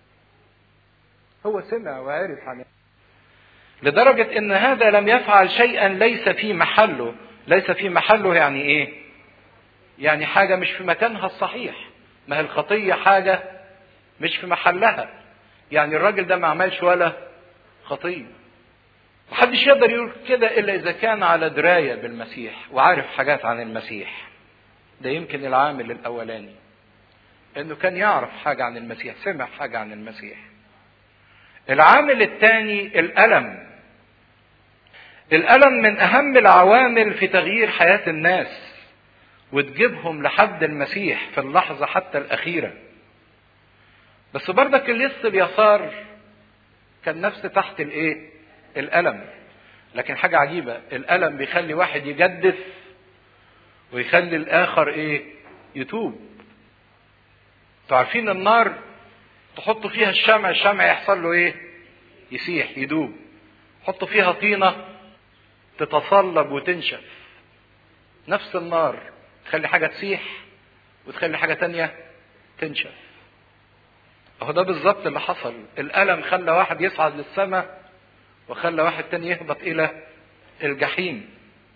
هو سمع وعرف عنه، لدرجة ان هذا لم يفعل شيئا ليس في محله. ليس في محله يعني ايه؟ يعني حاجة مش في مكانها الصحيح. ما هي الخطية حاجة مش في محلها. يعني الراجل ده ما عملش ولا خطية. محدش يقدر يقول كده الا اذا كان على دراية بالمسيح وعارف حاجات عن المسيح. ده يمكن العامل الاولاني، انه كان يعرف حاجة عن المسيح، سمع حاجة عن المسيح. العامل الثاني الألم. الألم من أهم العوامل في تغيير حياة الناس وتجيبهم لحد المسيح في اللحظة حتى الأخيرة. بس برضك اللص اليسار كان نفس تحت الإيه؟ الألم. لكن حاجة عجيبة، الألم بيخلي واحد يجدف ويخلي الآخر إيه؟ يتوب. انتوا عارفين النار تحطوا فيها الشمع، الشمع يحصل له إيه؟ يسيح، يدوب. حطوا فيها طينة تتصلب وتنشف. نفس النار تخلي حاجة تسيح وتخلي حاجة تانية تنشف. اهو ده بالظبط اللي حصل. الألم خلى واحد يصعد للسماء وخلى واحد تاني يهبط إلى الجحيم.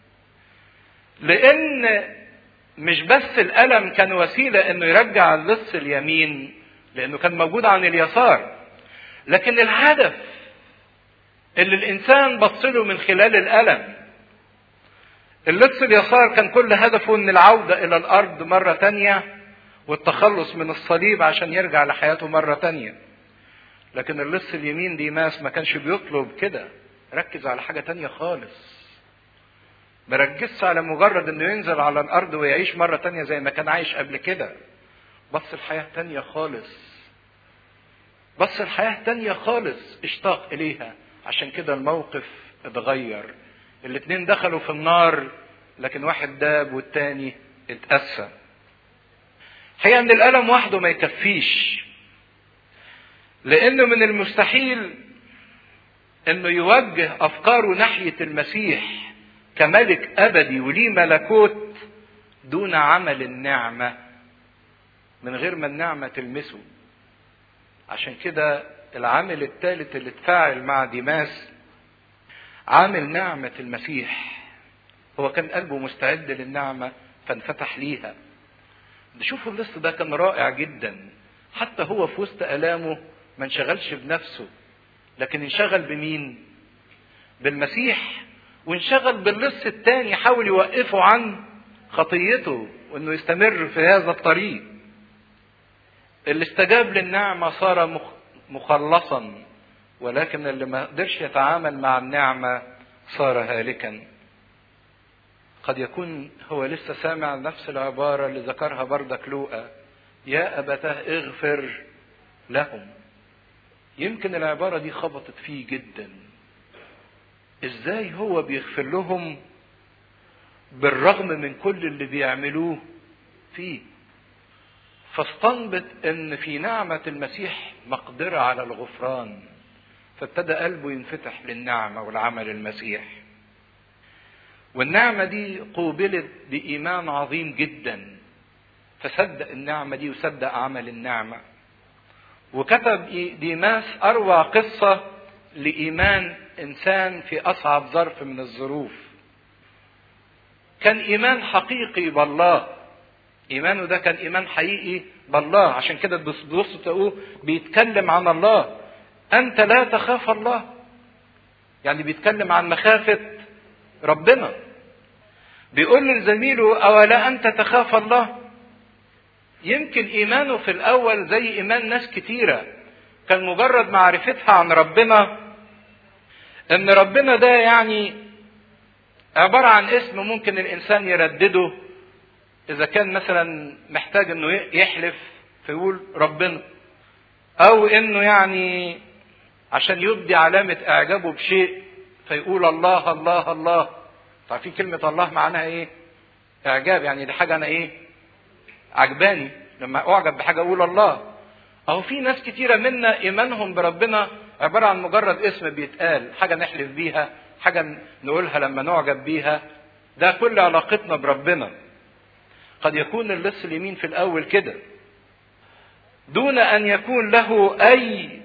لأن مش بس الألم كان وسيلة إنه يرجع اللص اليمين، لأنه كان موجود عن اليسار، لكن الهدف اللي الإنسان بصله من خلال الألم. اللص اليسار كان كل هدفه إن العودة إلى الأرض مرة تانية والتخلص من الصليب عشان يرجع لحياته مرة تانية. لكن اللص اليمين ديماس ما كانش بيطلب كده، ركز على حاجة تانية خالص. مركزش على مجرد انه ينزل على الارض ويعيش مرة تانية زي ما كان عايش قبل كده. بص الحياة تانية خالص، بص الحياة تانية خالص، اشتاق اليها. عشان كده الموقف اتغير. الاتنين دخلوا في النار لكن واحد داب والتاني اتأسى. حقيقة ان الألم وحده ما يكفيش، لانه من المستحيل انه يوجه افكاره ناحية المسيح كملك ابدي وليه ملكوت دون عمل النعمة، من غير ما النعمة تلمسه. عشان كده العامل الثالث اللي اتفاعل مع ديماس عامل نعمة المسيح. هو كان قلبه مستعد للنعمة فانفتح ليها. شوفوا اللص ده كان رائع جدا، حتى هو في وسط آلامه ما انشغلش بنفسه، لكن انشغل بمين؟ بالمسيح. وانشغل باللص التاني، حاول يوقفه عن خطيته وانه يستمر في هذا الطريق. اللي استجاب للنعمة صار مخلصا، ولكن اللي ما قدرش يتعامل مع النعمة صار هالكا. قد يكون هو لسه سامع نفس العبارة اللي ذكرها بردك لوقا: يا أبتاه اغفر لهم. يمكن العبارة دي خبطت فيه جدا. ازاي هو بيغفر لهم بالرغم من كل اللي بيعملوه فيه؟ فاستنبط ان في نعمة المسيح مقدرة على الغفران، فابتدى قلبه ينفتح للنعمة والعمل المسيح. والنعمة دي قوبلت بإيمان عظيم جدا، فصدق النعمة دي وصدق عمل النعمة. وكتب ديماس أروع قصة لإيمان إنسان في أصعب ظرف من الظروف. كان إيمان حقيقي بالله، إيمانه ده كان إيمان حقيقي بالله. عشان كده تبصوا تقول بيتكلم عن الله: أنت لا تخاف الله. يعني بيتكلم عن مخافة ربنا. بيقول لزميله: أولا أنت تخاف الله؟ يمكن إيمانه في الأول زي إيمان ناس كتيرة، كان مجرد معرفتها عن ربنا إن ربنا ده يعني عبارة عن اسم ممكن الإنسان يردده إذا كان مثلا محتاج إنه يحلف فيقول ربنا، أو إنه يعني عشان يبدي علامة إعجابه بشيء فيقول الله الله الله. تعرفين كلمة الله معناها إيه؟ إعجاب، يعني دي حاجة أنا إيه؟ عجباني، لما أعجب بحاجة أقول الله. أهو في ناس كتيرة منا إيمانهم بربنا عبارة عن مجرد اسم بيتقال، حاجة نحلف بيها، حاجة نقولها لما نعجب بيها. ده كل علاقتنا بربنا. قد يكون اللص اليمين في الأول كده دون أن يكون له أي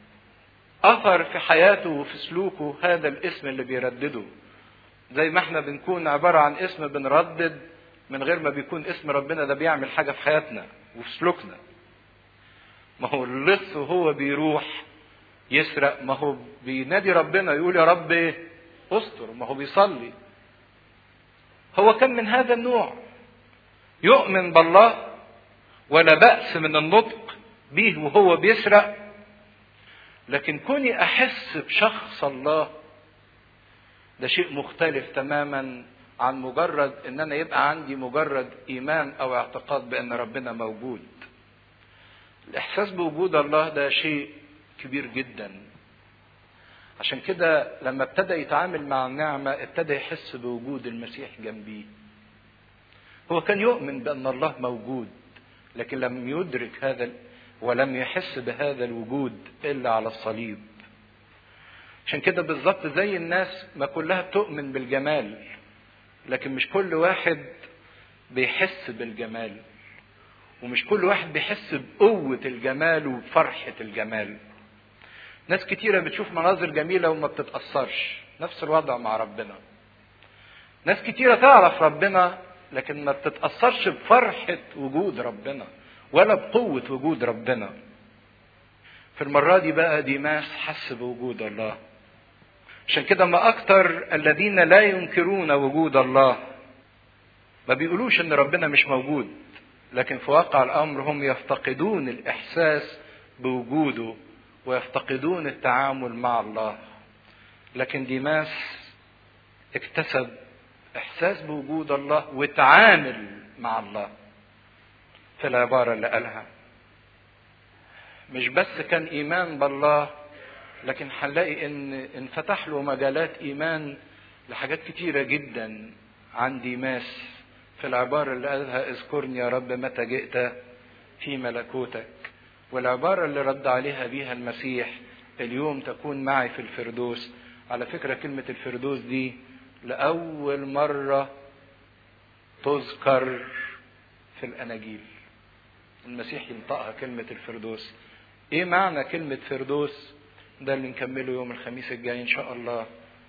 أثر في حياته وفي سلوكه هذا الاسم اللي بيردده، زي ما احنا بنكون عبارة عن اسم بنردد من غير ما بيكون اسم ربنا ده بيعمل حاجة في حياتنا وفي سلوكنا. ما هو اللص وهو بيروح يسرق ما هو بينادي ربنا يقول يا رب استر، ما هو بيصلي. هو كان من هذا النوع، يؤمن بالله ولا بأس من النطق به وهو بيسرق، لكن كوني أحس بشخص الله ده شيء مختلف تماما عن مجرد ان انا يبقى عندي مجرد ايمان او اعتقاد بان ربنا موجود. الاحساس بوجود الله ده شيء كبير جدا. عشان كده لما ابتدى يتعامل مع النعمة ابتدى يحس بوجود المسيح جنبيه. هو كان يؤمن بان الله موجود، لكن لم يدرك هذا ولم يحس بهذا الوجود الا على الصليب. عشان كده بالظبط زي الناس ما كلها بتؤمن بالجمال، لكن مش كل واحد بيحس بالجمال، ومش كل واحد بيحس بقوة الجمال وبفرحة الجمال. ناس كتيرة بتشوف مناظر جميلة وما بتتأثرش. نفس الوضع مع ربنا. ناس كتيرة تعرف ربنا لكن ما بتتأثرش بفرحة وجود ربنا ولا بقوة وجود ربنا. في المرة دي بقى ديماس حس بوجود الله. عشان كده ما أكتر الذين لا ينكرون وجود الله، ما بيقولوش إن ربنا مش موجود، لكن في واقع الأمر هم يفتقدون الإحساس بوجوده ويفتقدون التعامل مع الله. لكن ديماس اكتسب احساس بوجود الله وتعامل مع الله في العبارة اللي قالها. مش بس كان ايمان بالله، لكن هنلاقي ان انفتح له مجالات ايمان لحاجات كتيرة جدا عن ديماس في العبارة اللي قالها اذكرني يا رب متى جئت في ملكوتك، والعبارة اللي رد عليها بيها المسيح اليوم تكون معي في الفردوس. على فكرة كلمة الفردوس دي لأول مرة تذكر في الأناجيل، المسيح ينطقها كلمة الفردوس. ايه معنى كلمة فردوس؟ ده اللي نكمله يوم الخميس الجاي ان شاء الله.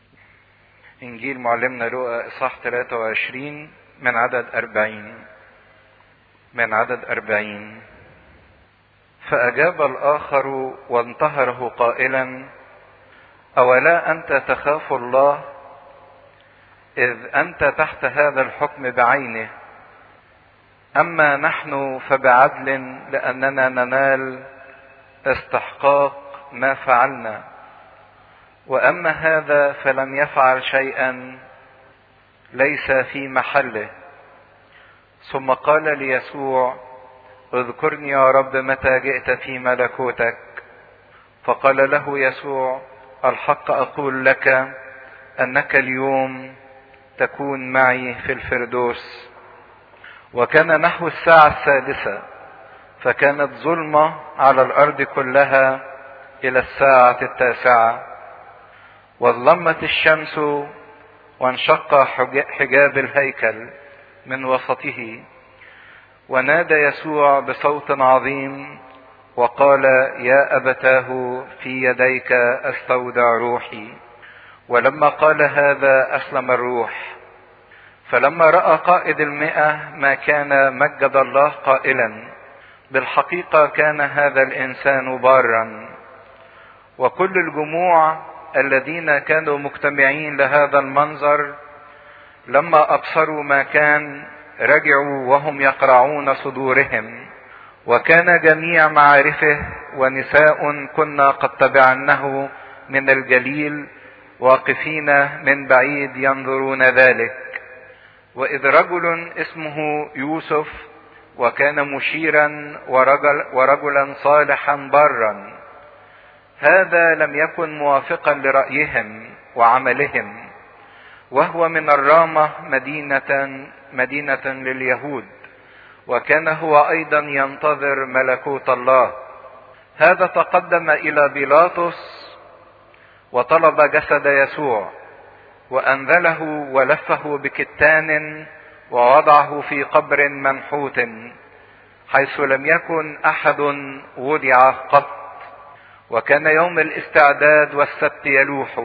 انجيل معلمنا لوقا اصحاح ثلاثة وعشرين من عدد أربعين من عدد أربعين. فأجاب الآخر وانتهره قائلا أولا أنت تخاف الله إذ أنت تحت هذا الحكم بعينه، أما نحن فبعدل لأننا ننال استحقاق ما فعلنا، وأما هذا فلم يفعل شيئا ليس في محله. ثم قال ليسوع اذكرني يا رب متى جئت في ملكوتك. فقال له يسوع الحق أقول لك أنك اليوم تكون معي في الفردوس. وكان نحو الساعة السادسة، فكانت ظلمة على الأرض كلها إلى الساعة التاسعة، وظلمت الشمس وانشق حجاب الهيكل من وسطه. ونادى يسوع بصوت عظيم وقال يا أبتاه في يديك أستودع روحي. ولما قال هذا أسلم الروح. فلما رأى قائد المئة ما كان مجد الله قائلا بالحقيقة كان هذا الإنسان بارا. وكل الجموع الذين كانوا مجتمعين لهذا المنظر لما أبصروا ما كان رجعوا وهم يقرعون صدورهم. وكان جميع معارفه ونساء كنا قد تبعنه من الجليل واقفين من بعيد ينظرون ذلك. وإذ رجل اسمه يوسف وكان مشيرا ورجل ورجلا صالحا برا، هذا لم يكن موافقا لرأيهم وعملهم، وهو من الرامة مدينة مدينة لليهود، وكان هو أيضا ينتظر ملكوت الله. هذا تقدم إلى بيلاطس وطلب جسد يسوع، وأنزله ولفه بكتان ووضعه في قبر منحوت حيث لم يكن أحد وضع قط. وكان يوم الاستعداد والسبت يلوح،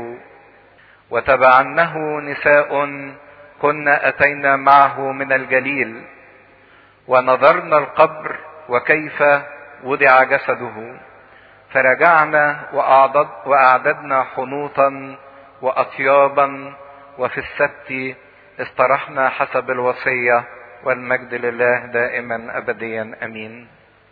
وتبعنه نساء كنا أتينا معه من الجليل، ونظرنا القبر وكيف وضع جسده، فرجعنا وأعدد وأعددنا حنوطا وأطيابا، وفي السبت استرحنا حسب الوصية، والمجد لله دائما أبديا أمين.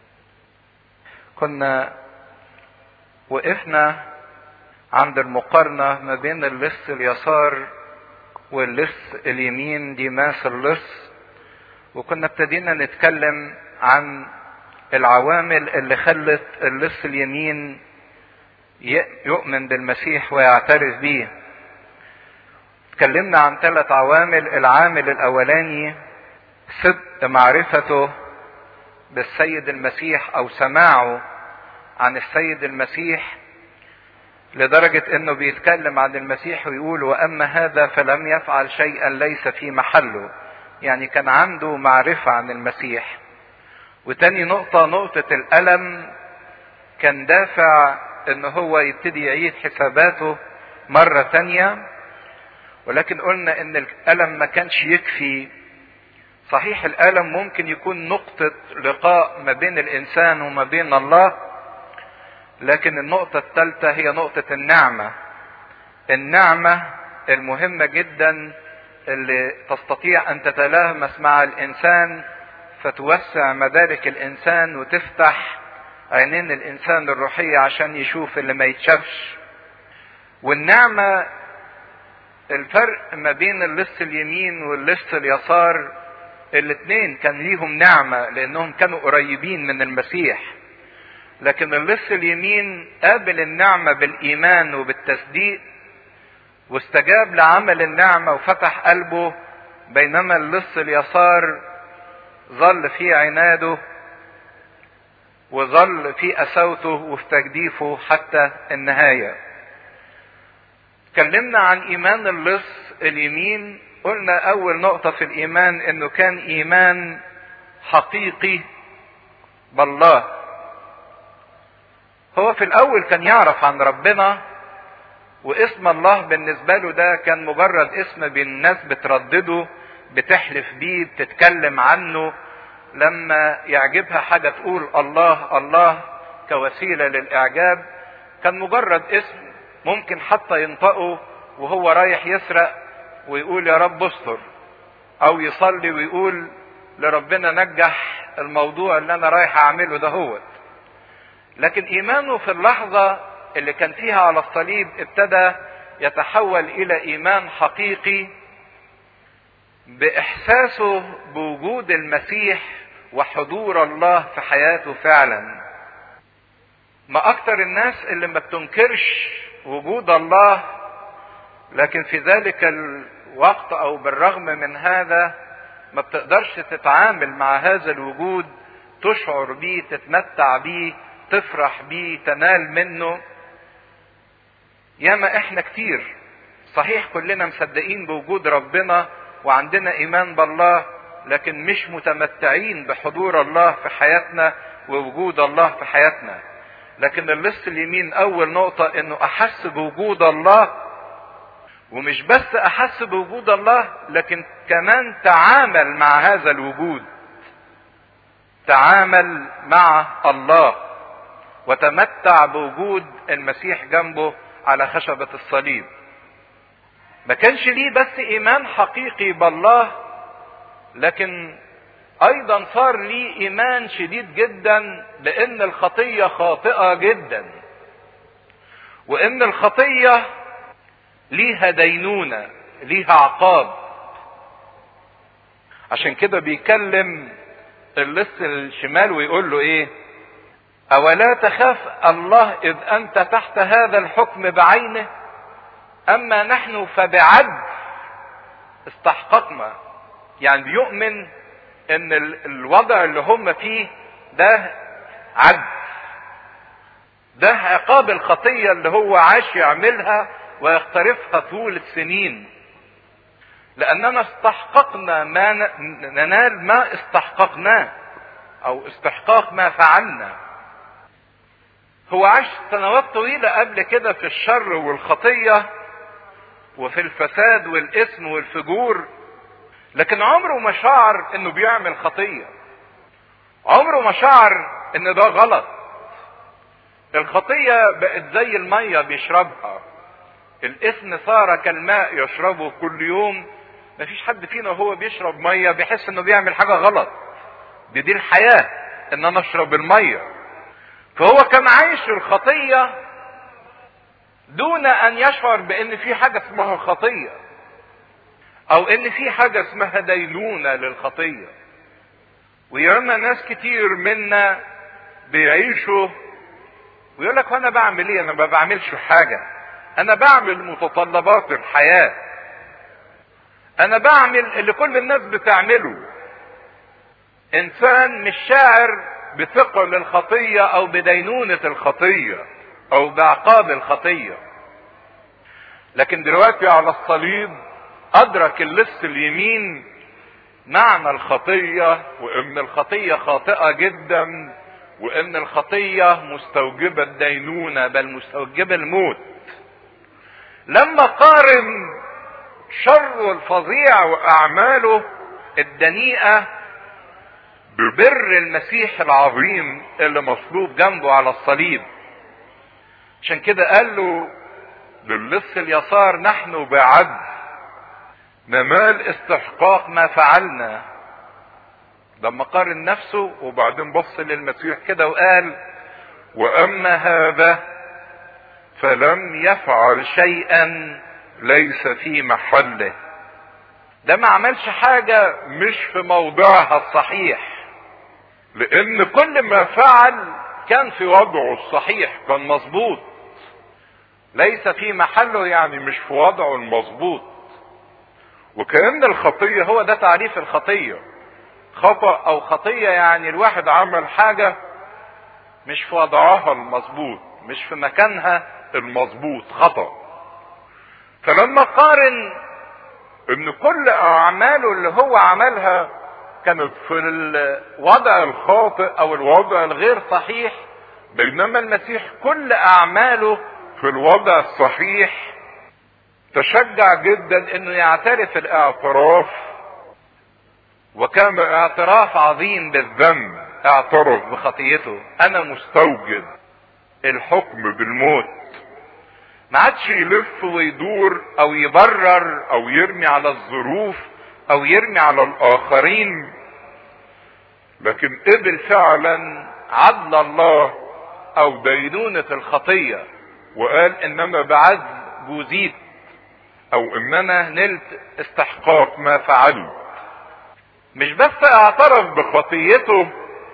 كنا وقفنا عند المقارنة ما بين اللص اليسار واللص اليمين ديماس اللص، وكنا ابتدينا نتكلم عن العوامل اللي خلت اللص اليمين يؤمن بالمسيح ويعترف بيه. اتكلمنا عن ثلاث عوامل. العامل الاولاني صدق معرفته بالسيد المسيح او سماعه عن السيد المسيح، لدرجة انه بيتكلم عن المسيح ويقول واما هذا فلم يفعل شيئا ليس في محله، يعني كان عنده معرفة عن المسيح. وتاني نقطة نقطة الألم، كان دافع ان هو يبتدي يعيد حساباته مرة تانية، ولكن قلنا ان الألم ما كانش يكفي. صحيح الألم ممكن يكون نقطة لقاء ما بين الإنسان وما بين الله، لكن النقطة الثالثة هي نقطة النعمة. النعمة المهمة جدا اللي تستطيع ان تتلامس مع الانسان فتوسع مدارك الانسان وتفتح عينين الانسان الروحية عشان يشوف اللي ما يتشافش. والنعمة الفرق ما بين اللص اليمين واللص اليسار، الاتنين كان ليهم نعمة لانهم كانوا قريبين من المسيح، لكن اللص اليمين قابل النعمة بالايمان وبالتصديق واستجاب لعمل النعمة وفتح قلبه، بينما اللص اليسار ظل في عناده وظل في قساوته وفي تجديفه حتى النهاية. اتكلمنا عن ايمان اللص اليمين، قلنا اول نقطة في الايمان انه كان ايمان حقيقي بالله. هو في الاول كان يعرف عن ربنا، واسم الله بالنسبة له ده كان مجرد اسم الناس بتردده، بتحلف بيه، بتتكلم عنه، لما يعجبها حاجة تقول الله الله كوسيلة للاعجاب. كان مجرد اسم ممكن حتى ينطقه وهو رايح يسرق ويقول يا رب استر، او يصلي ويقول لربنا نجح الموضوع اللي انا رايح اعمله دهوت. لكن ايمانه في اللحظة اللي كان فيها على الصليب ابتدى يتحول الى ايمان حقيقي باحساسه بوجود المسيح وحضور الله في حياته فعلا. ما اكتر الناس اللي ما بتنكرش وجود الله، لكن في ذلك الوقت او بالرغم من هذا ما بتقدرش تتعامل مع هذا الوجود، تشعر بيه، تتمتع بيه، تفرح بيه، تنال منه. ياما احنا كتير صحيح كلنا مصدقين بوجود ربنا وعندنا ايمان بالله، لكن مش متمتعين بحضور الله في حياتنا ووجود الله في حياتنا. لكن اللص اليمين اول نقطة انه احس بوجود الله، ومش بس احس بوجود الله لكن كمان تعامل مع هذا الوجود، تعامل مع الله وتمتع بوجود المسيح جنبه على خشبة الصليب. ما كانش ليه بس ايمان حقيقي بالله، لكن ايضا صار ليه ايمان شديد جدا بان الخطية خاطئة جدا، وان الخطية ليها دينونة، ليها عقاب. عشان كده بيكلم اللص الشمال ويقول له ايه؟ اولا تخاف الله اذ انت تحت هذا الحكم بعينه، اما نحن فبعدل استحققنا. يعني بيؤمن ان الوضع اللي هم فيه ده عدل، ده عقاب الخطية اللي هو عاش يعملها ويقترفها طول السنين، لاننا استحققنا ما ننال ما استحققناه، او استحقاق ما فعلنا. هو عاش سنوات طويلة قبل كده في الشر والخطية وفي الفساد والإثم والفجور، لكن عمره ما شعر انه بيعمل خطية، عمره ما شعر ان ده غلط. الخطية بقت زي المية بيشربها، الإثم صار كالماء يشربه كل يوم. مفيش حد فينا وهو بيشرب مية بيحس انه بيعمل حاجة غلط، دي دي الحياة ان انا اشرب المية. فهو كان عايش الخطية دون ان يشعر بان في حاجة اسمها خطية، او ان في حاجة اسمها دينونة للخطية. وياما ناس كتير منا بيعيشوا ويقول لك وانا بعمل ايه؟ انا ما بعملش حاجة، انا بعمل متطلبات الحياة، انا بعمل اللي كل الناس بتعمله. انسان مش شاعر بثقل الخطية او بدينونة الخطية او بعقاب الخطية. لكن دلوقتي على الصليب ادرك اللص اليمين معنى الخطية، وان الخطية خاطئة جدا، وان الخطية مستوجبة الدينونة بل مستوجبة الموت. لما قارن شره الفظيع واعماله الدنيئة ببر المسيح العظيم اللي مصلوب جنبه على الصليب، عشان كده قال له للص اليسار نحن بعدل ننال استحقاق ما فعلنا. لما قارن نفسه وبعدين بص للمسيح كده وقال واما هذا فلم يفعل شيئا ليس في محله. ده ما عملش حاجة مش في موضعها الصحيح، لان كل ما فعل كان في وضعه الصحيح، كان مظبوط. ليس في محله يعني مش في وضعه المظبوط. وكأن الخطية هو ده تعريف الخطية، خطأ او خطية يعني الواحد عمل حاجة مش في وضعها المظبوط، مش في مكانها المظبوط، خطأ. فلما قارن ان كل اعماله اللي هو عملها كانت في الوضع الخاطئ او الوضع الغير صحيح، بينما المسيح كل اعماله في الوضع الصحيح، تشجع جدا انه يعترف الاعتراف. وكان اعتراف عظيم بالذنب، اعترف بخطيته، انا مستوجب الحكم بالموت. ما عادش يلف ويدور او يبرر او يرمي على الظروف او يرمي على الاخرين، لكن قبل فعلا عدل الله او دينونة الخطية، وقال انما بعد جوزيت او اننا نلت استحقاق ما فعلوا. مش بس اعترف بخطيته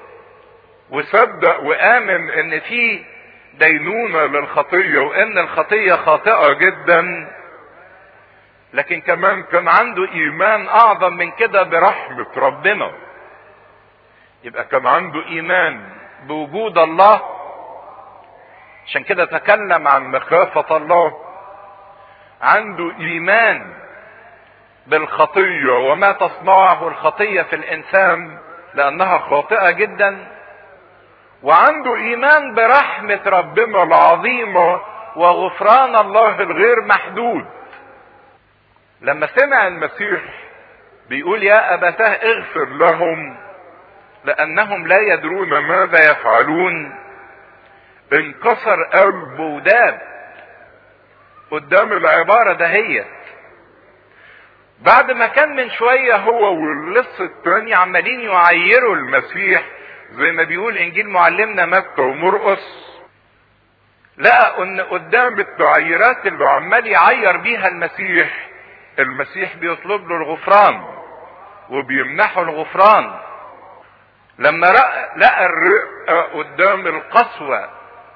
وصدق وامن ان في دينونة للخطية وان الخطية خاطئة جدا، لكن كمان كان عنده ايمان اعظم من كده برحمة ربنا. يبقى كان عنده ايمان بوجود الله، عشان كده تكلم عن مخافة الله. عنده ايمان بالخطية وما تصنعه الخطية في الانسان لانها خاطئة جدا، وعنده ايمان برحمة ربنا العظيمة وغفران الله الغير محدود. لما سمع المسيح بيقول يا ابتاه اغفر لهم لانهم لا يدرون ماذا يفعلون، انكسر قلبه وداب قدام العبارة دهيت. بعد ما كان من شوية هو واللص التاني عمالين يعيروا المسيح زي ما بيقول انجيل معلمنا متى ومرقس، لقى ان قدام التعييرات اللي عمال يعير بيها المسيح، المسيح بيطلب له الغفران وبيمنحه الغفران. لما لقى الرقة قدام القسوة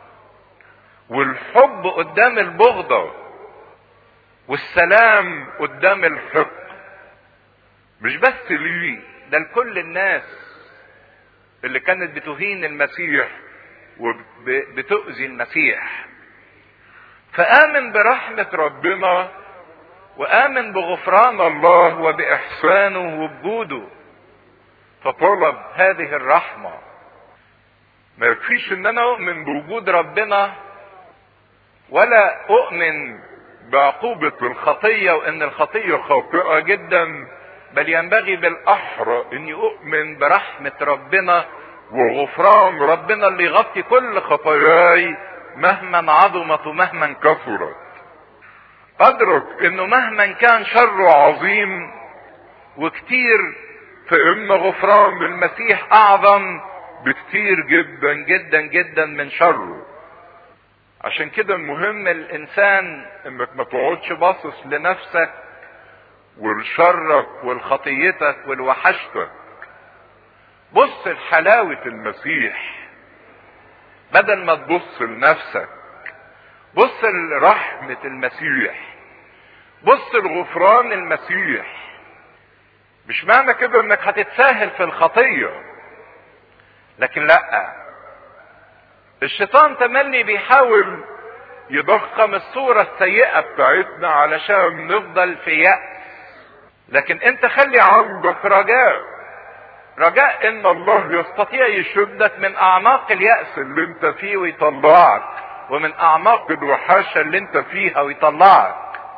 والحب قدام البغضة والسلام قدام الحق، مش بس ليه، ده لكل الناس اللي كانت بتهين المسيح وبتؤذي المسيح. فآمن برحمة ربنا وآمن بغفران الله وبإحسانه وبجوده، فطلب هذه الرحمة. ما يكفيش ان انا اؤمن بوجود ربنا ولا اؤمن بعقوبة الخطية وان الخطية خاطئة جدا، بل ينبغي بالاحرى اني اؤمن برحمة ربنا وغفران ربنا اللي يغطي كل خطاياي مهما عظمت ومهما كثرت. ادرك انه مهما كان شره عظيم وكتير، فان غفران المسيح اعظم بكتير جدا جدا جدا من شره. عشان كده المهم الانسان انك ما تقعدش باصص لنفسك ولشرك ولخطيتك ولوحشتك، بص لحلاوة المسيح بدل ما تبص لنفسك. بص لرحمة المسيح، بص لغفران المسيح. مش معنى كده انك هتتساهل في الخطية، لكن لا، الشيطان تملي بيحاول يضخم الصورة السيئة بتاعتنا علشان نفضل في يأس، لكن انت خلي عندك رجاء، رجاء ان الله يستطيع يشدك من اعماق اليأس اللي انت فيه ويطلعك، ومن اعماق الوحاشة اللي انت فيها ويطلعك.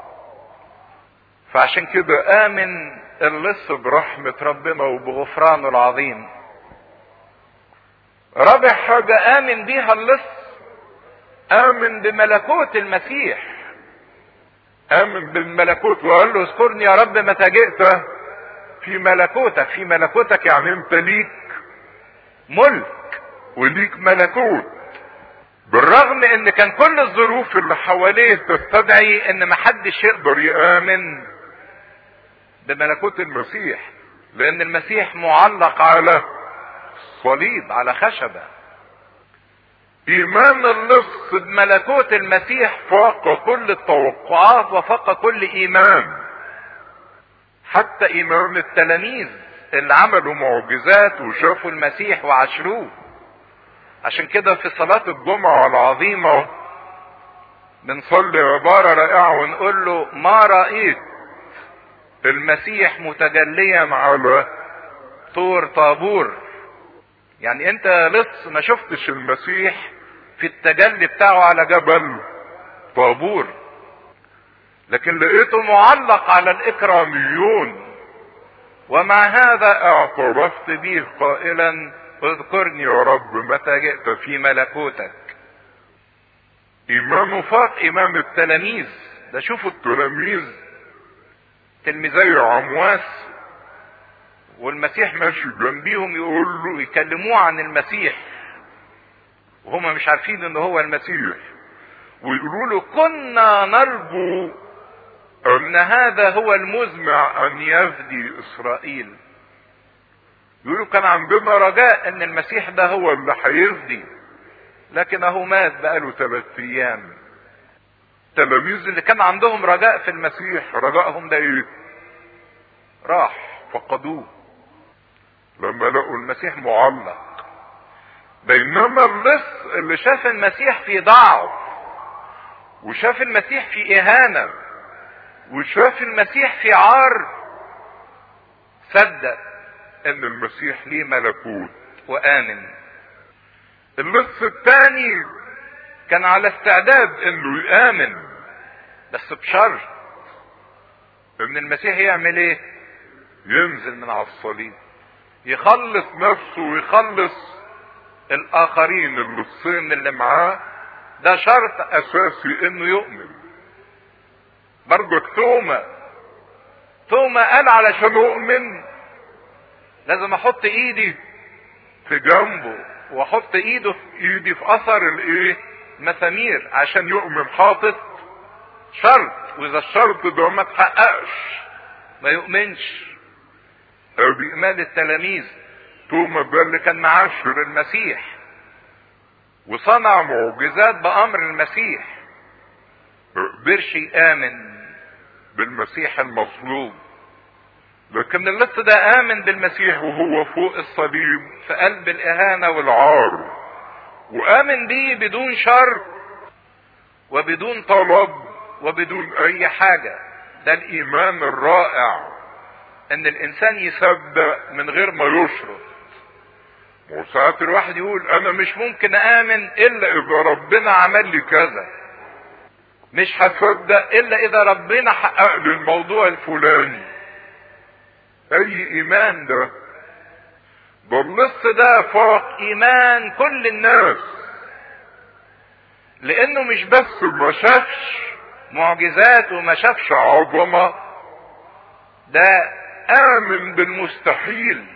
فعشان كده امن اللص برحمة ربنا وبغفرانه العظيم. رابع حاجة امن بيها اللص، امن بملكوت المسيح، امن بالملكوت وقال له اذكرني يا رب متى جئت في ملكوتك. في ملكوتك يعني انت ليك ملك وليك ملكوت. بالرغم ان كان كل الظروف اللي حواليه تستدعي ان محدش يقدر يآمن بملكوت المسيح، لان المسيح معلق على صليب، على خشبة. ايمان اللص بملكوت المسيح فاق كل التوقعات وفاق كل ايمان، حتى ايمان التلاميذ اللي عملوا معجزات وشافوا المسيح وعاشروه. عشان كده في صلاة الجمعة العظيمة بنصلي عبارة رائعة ونقول له: ما رأيت المسيح متجليا على طور طابور. يعني انت لص ما شفتش المسيح في التجلي بتاعه على جبل طابور، لكن لقيته معلق على الإكراميون، ومع هذا اعترفت به قائلا: اذكرني يا رب متى جئت في ملكوتك. ايمانه فاق ايمان التلاميذ. ده شوفوا التلاميذ تلميذي عمواس والمسيح ماشي جنبيهم، يقول له يكلموه عن المسيح وهم مش عارفين ان هو المسيح، ويقولوا له: كنا نرجو ان هذا هو المزمع ان يفدي اسرائيل. يقولوا كان عندنا رجاء ان المسيح ده هو اللي هيفدي، لكن اهو مات بقاله ثلاث ايام. التلاميذ اللي كان عندهم رجاء في المسيح، رجائهم ده ايه؟ راح، فقدوه لما لقوا المسيح معلق. بينما اللص اللي شاف المسيح في ضعف، وشاف المسيح في اهانة، وشاف المسيح في عار، صدق ان المسيح ليه ملكوت وآمن. اللص الثاني كان على استعداد انه يآمن، بس بشرط ان المسيح يعمل ايه؟ ينزل من على الصليب، يخلص نفسه ويخلص الاخرين اللصين اللي معاه. ده شرط اساسي انه يؤمن. برضه توما توما قال علشان اؤمن لازم احط ايدي في جنبه، واحط ايده في ايدي في اثر الايه؟ مسامير، عشان يؤمن. حاطط شرط، واذا الشرط ده ما اتحققش ما يؤمنش. ادي ايمان التلاميذ. توما ده اللي كان معاشر المسيح وصنع معجزات بامر المسيح، ما قدرش يامن بالمسيح المصلوب. لكن اللص ده امن بالمسيح وهو فوق الصليب في قلب الاهانة والعار، وامن بيه بدون شرط وبدون طلب وبدون اي حاجة. ده الايمان الرائع، ان الانسان يصدق من غير ما يشرط. وساعات الواحد يقول: انا مش ممكن امن الا اذا ربنا عمل لي كذا، مش هصدق الا اذا ربنا حقق لي الموضوع الفلاني. اي ايمان ده؟ ده اللص ده فاق ايمان كل الناس، لانه مش بس ما شافش معجزات وما شافش عظمة، ده امن بالمستحيل،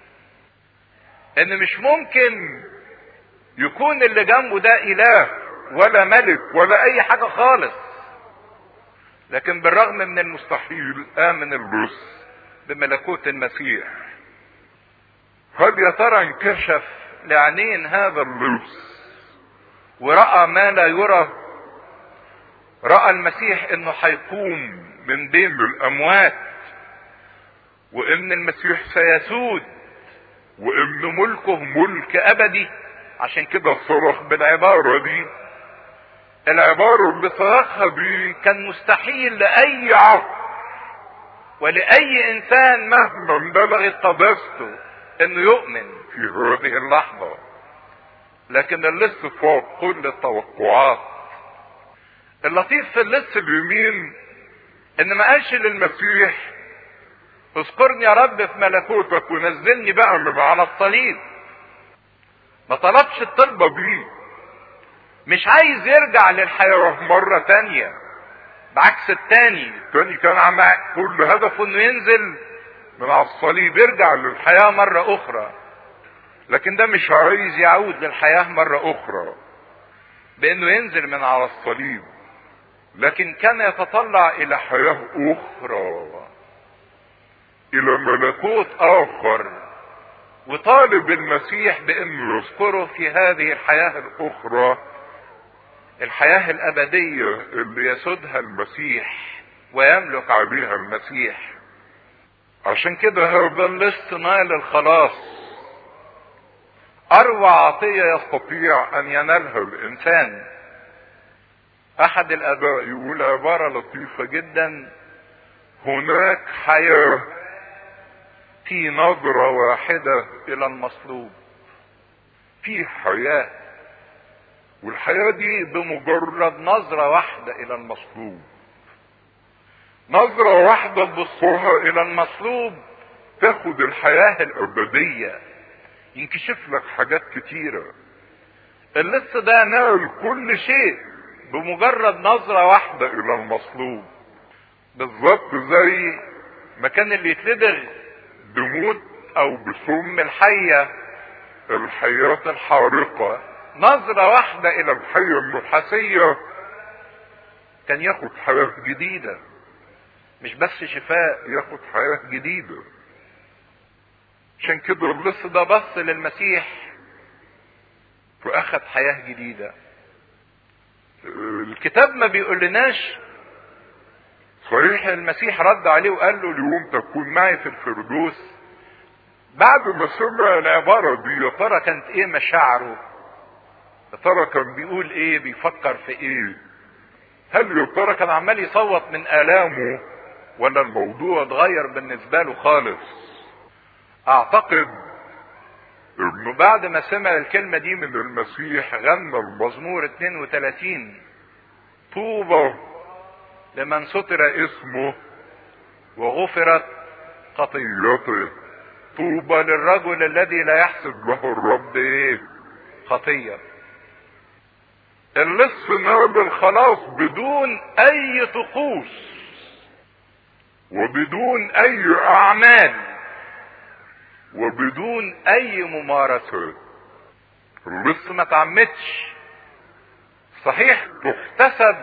ان مش ممكن يكون اللي جنبه ده اله ولا ملك ولا اي حاجة خالص. لكن بالرغم من المستحيل امن اللص بملكوت المسيح. هل يا ترى انكشف لعينين هذا اللص ورأى ما لا يرى؟ رأى المسيح انه هيقوم من بين الاموات، وان المسيح سيسود، وان ملكه ملك ابدي. عشان كده صرخ بالعبارة دي. العبارة اللي صرخها دي كان مستحيل لأي عقل ولأي إنسان مهما بلغت قداسته إنه يؤمن في هذه اللحظة. لكن اللص فوق كل التوقعات. اللطيف في اللص اليمين إن ما قالش للمسيح: اذكرني يا رب في ملكوتك ونزلني بقى من على الصليب. ما طلبش الطلبة دي، مش عايز يرجع للحياة مرة تانية. بعكس التاني، التاني كان عم كل هدفه انه ينزل من على الصليب يرجع للحياة مرة اخرى، لكن ده مش عايز يعود للحياة مرة اخرى. بانه ينزل من على الصليب، لكن كان يتطلع الى حياة اخرى، الى ملكوت اخر، وطالب المسيح بانه يذكره في هذه الحياة الاخرى، الحياة الابدية اللي يسودها المسيح ويملك عليها المسيح. عشان كده هذا الاصطناع للخلاص اروع عطية يستطيع ان ينالها الانسان. احد الاباء يقول عبارة لطيفة جدا: هناك حياة في نظرة واحدة الى المصلوب. في حياة، والحياة دي بمجرد نظرة واحدة الى المصلوب. نظرة واحدة تبصها الى المصلوب تاخد الحياة الابدية، ينكشف لك حاجات كتيرة. اللص ده نال كل شيء بمجرد نظرة واحدة الى المصلوب، بالظبط زي ما كان اللي يتلدغ بموت او بسم الحية، الحياة الحارقة، نظرة واحدة الى الحية النحاسية كان ياخد حياة جديدة، مش بس شفاء، ياخد حياة جديدة. عشان كده اللص ده بص للمسيح واخد حياة جديدة. الكتاب ما بيقولناش صحيح المسيح رد عليه وقال له اليوم تكون معي في الفردوس. بعد ما سمع العبارة دي يا ترى كانت ايه مشاعره؟ يا ترى كان بيقول ايه؟ بيفكر في ايه؟ هل يا ترى كان عمال يصوت من آلامه، ولا الموضوع اتغير بالنسبة له خالص؟ اعتقد انه بعد ما سمع الكلمة دي من المسيح غنى المزمور اثنين وثلاثين: طوبى لمن ستر اسمه وغفرت خطيئته. طوبى للرجل الذي لا يحسب له الرب ايه؟ خطية. اللص نال الخلاص بدون اي طقوس وبدون اي اعمال وبدون اي ممارسات. اللص ما تعمدش، صحيح تحتسب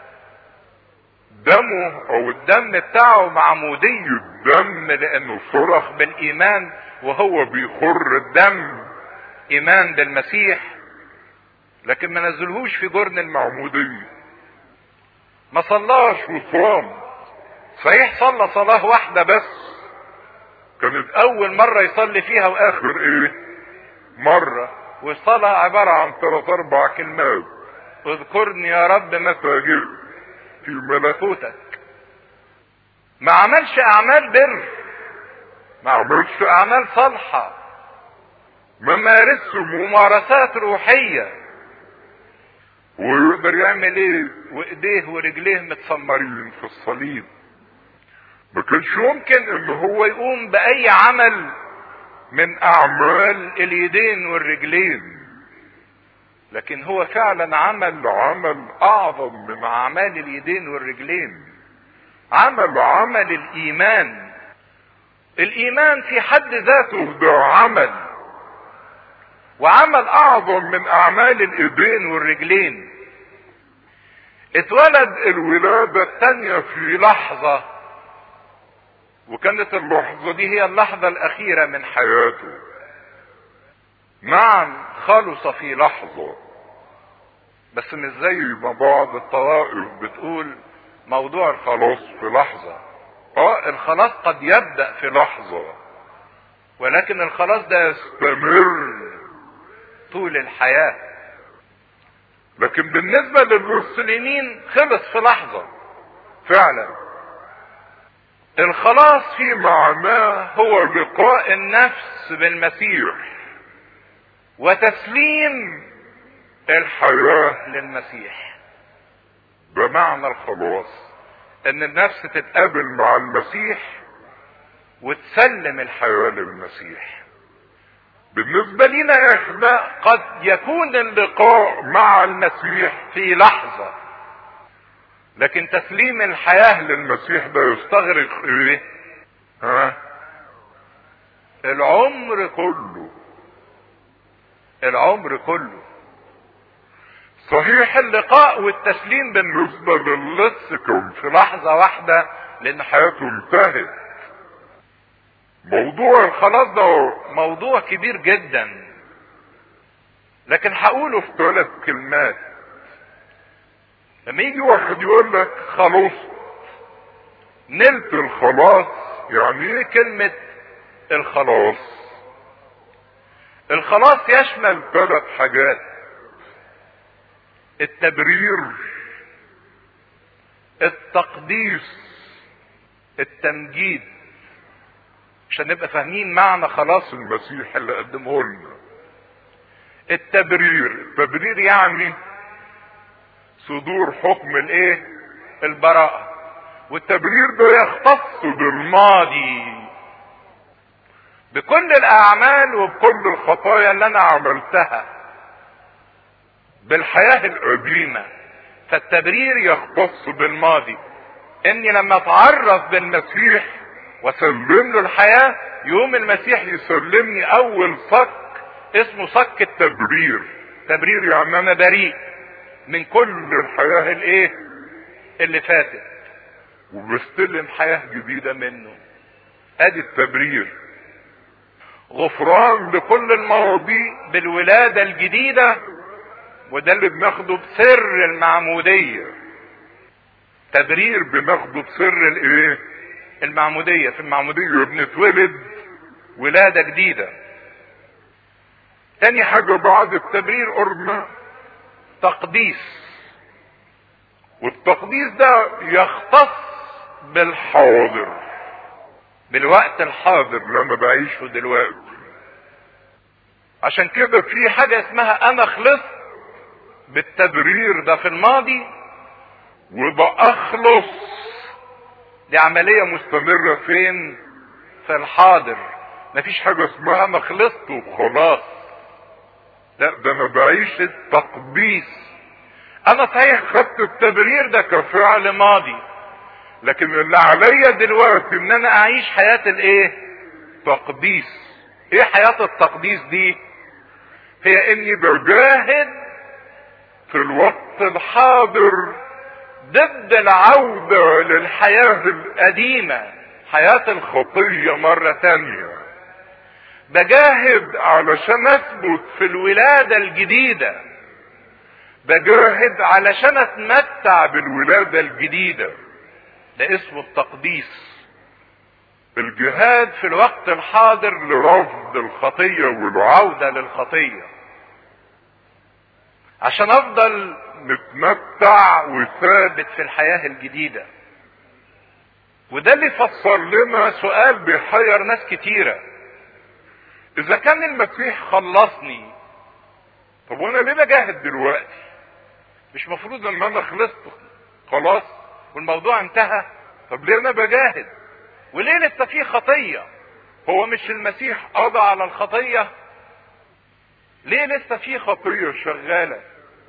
دمه او الدم بتاعه معمودي الدم لانه صرخ بالايمان وهو بيخر الدم ايمان بالمسيح، لكن ما نزلهوش في جرن المعمودية. ما صلاش وصام، صحيح صلى صلاة واحدة بس كانت اول مرة يصلي فيها واخر ايه مرة، والصلاة عبارة عن ثلاث اربع كلمات: اذكرني يا رب متى جئت في ملكوتك. ما عملش اعمال بر، ما عملش اعمال صالحة، ما مارسش ممارسات روحية. ويقدر يعمل ايه وايديه ورجليه متسمرين في الصليب؟ ما كانش ممكن ان هو يقوم باي عمل من اعمال اليدين والرجلين، لكن هو فعلا عمل عمل اعظم من اعمال اليدين والرجلين، عمل عمل الايمان. الايمان في حد ذاته ده عمل، وعمل اعظم من اعمال الايدين والرجلين. اتولد الولادة الثانية في لحظة، وكانت اللحظة دي هي اللحظة الاخيرة من حياته. نعم خلص في لحظة، بس مش زي ما بعض الطوائف بتقول موضوع الخلاص في لحظة. اه الخلاص قد يبدأ في لحظة، ولكن الخلاص ده يستمر طول الحياة. لكن بالنسبة للمسلمين خلص في لحظة فعلا. الخلاص في معناه هو لقاء النفس بالمسيح وتسليم الحياة للمسيح. بمعنى الخلاص ان النفس تتقابل مع المسيح وتسلم الحياة للمسيح. بالنسبة لنا احنا قد يكون اللقاء مع المسيح في لحظة، لكن تسليم الحياة للمسيح ده يستغرق ايه؟ ها؟ العمر كله، العمر كله. صحيح اللقاء والتسليم بالنسبة للص كان في لحظة واحدة لان حياته انتهت. موضوع الخلاص ده موضوع كبير جدا، لكن هقوله في ثلاث كلمات. لما يجي واحد يقول لك خلاص نلت الخلاص، يعني ايه كلمة الخلاص؟ الخلاص يشمل ثلاث حاجات: التبرير، التقديس، التمجيد. عشان نبقى فاهمين معنى خلاص المسيح اللي قدمه لنا. التبرير، التبرير يعني صدور حكم الايه؟ البراءة. والتبرير ده يختص بالماضي، بكل الاعمال وبكل الخطايا اللي انا عملتها بالحياة القديمة. فالتبرير يختص بالماضي، اني لما اتعرف بالمسيح وسلم له الحياة، يوم المسيح يسلمني اول صك اسمه صك التبرير. تبرير يعني انا بريء من كل الحياة الايه اللي فاتت، وبستلم حياة جديدة منه. ادي التبرير. غفران لكل المواضيع بالولادة الجديدة، وده اللي بناخده بسر المعمودية. تبرير بناخده بسر الايه؟ المعمودية. في المعمودية بنتولد ولادة جديدة. تاني حاجة بعد التبرير قلنا تقديس، والتقديس ده يختص بالحاضر، بالوقت الحاضر اللي انا بعيشه دلوقتي. عشان كده في حاجة اسمها انا خلصت بالتبرير ده في الماضي، وبأخلص دي عملية مستمرة فين؟ في الحاضر. مفيش حاجة اسمها انا خلصت وخلاص، لا، ده انا بعيش التقديس. انا صحيح خدت التبرير ده كفعل ماضي، لكن اللي عليا دلوقتي ان انا اعيش حياة الايه؟ تقديس. ايه حياة التقديس دي؟ هي اني بجاهد في الوقت الحاضر ضد العودة للحياة القديمة، حياة الخطية مرة تانية. بجاهد علشان اثبت في الولادة الجديدة، بجاهد علشان اتمتع بالولادة الجديدة. ده اسمه التقديس. الجهاد في الوقت الحاضر لرفض الخطية والعودة للخطية، عشان افضل نتمتع وثابت في الحياة الجديدة. وده اللي فسر لنا سؤال بيحير ناس كتيرة: اذا كان المسيح خلصني، طب وانا ليه بجاهد دلوقتي؟ مش مفروض ان انا خلصت خلاص والموضوع انتهى؟ طب ليه انا بجاهد؟ وليه لسه في خطية؟ هو مش المسيح قضى على الخطية؟ ليه لسه في خطية شغالة؟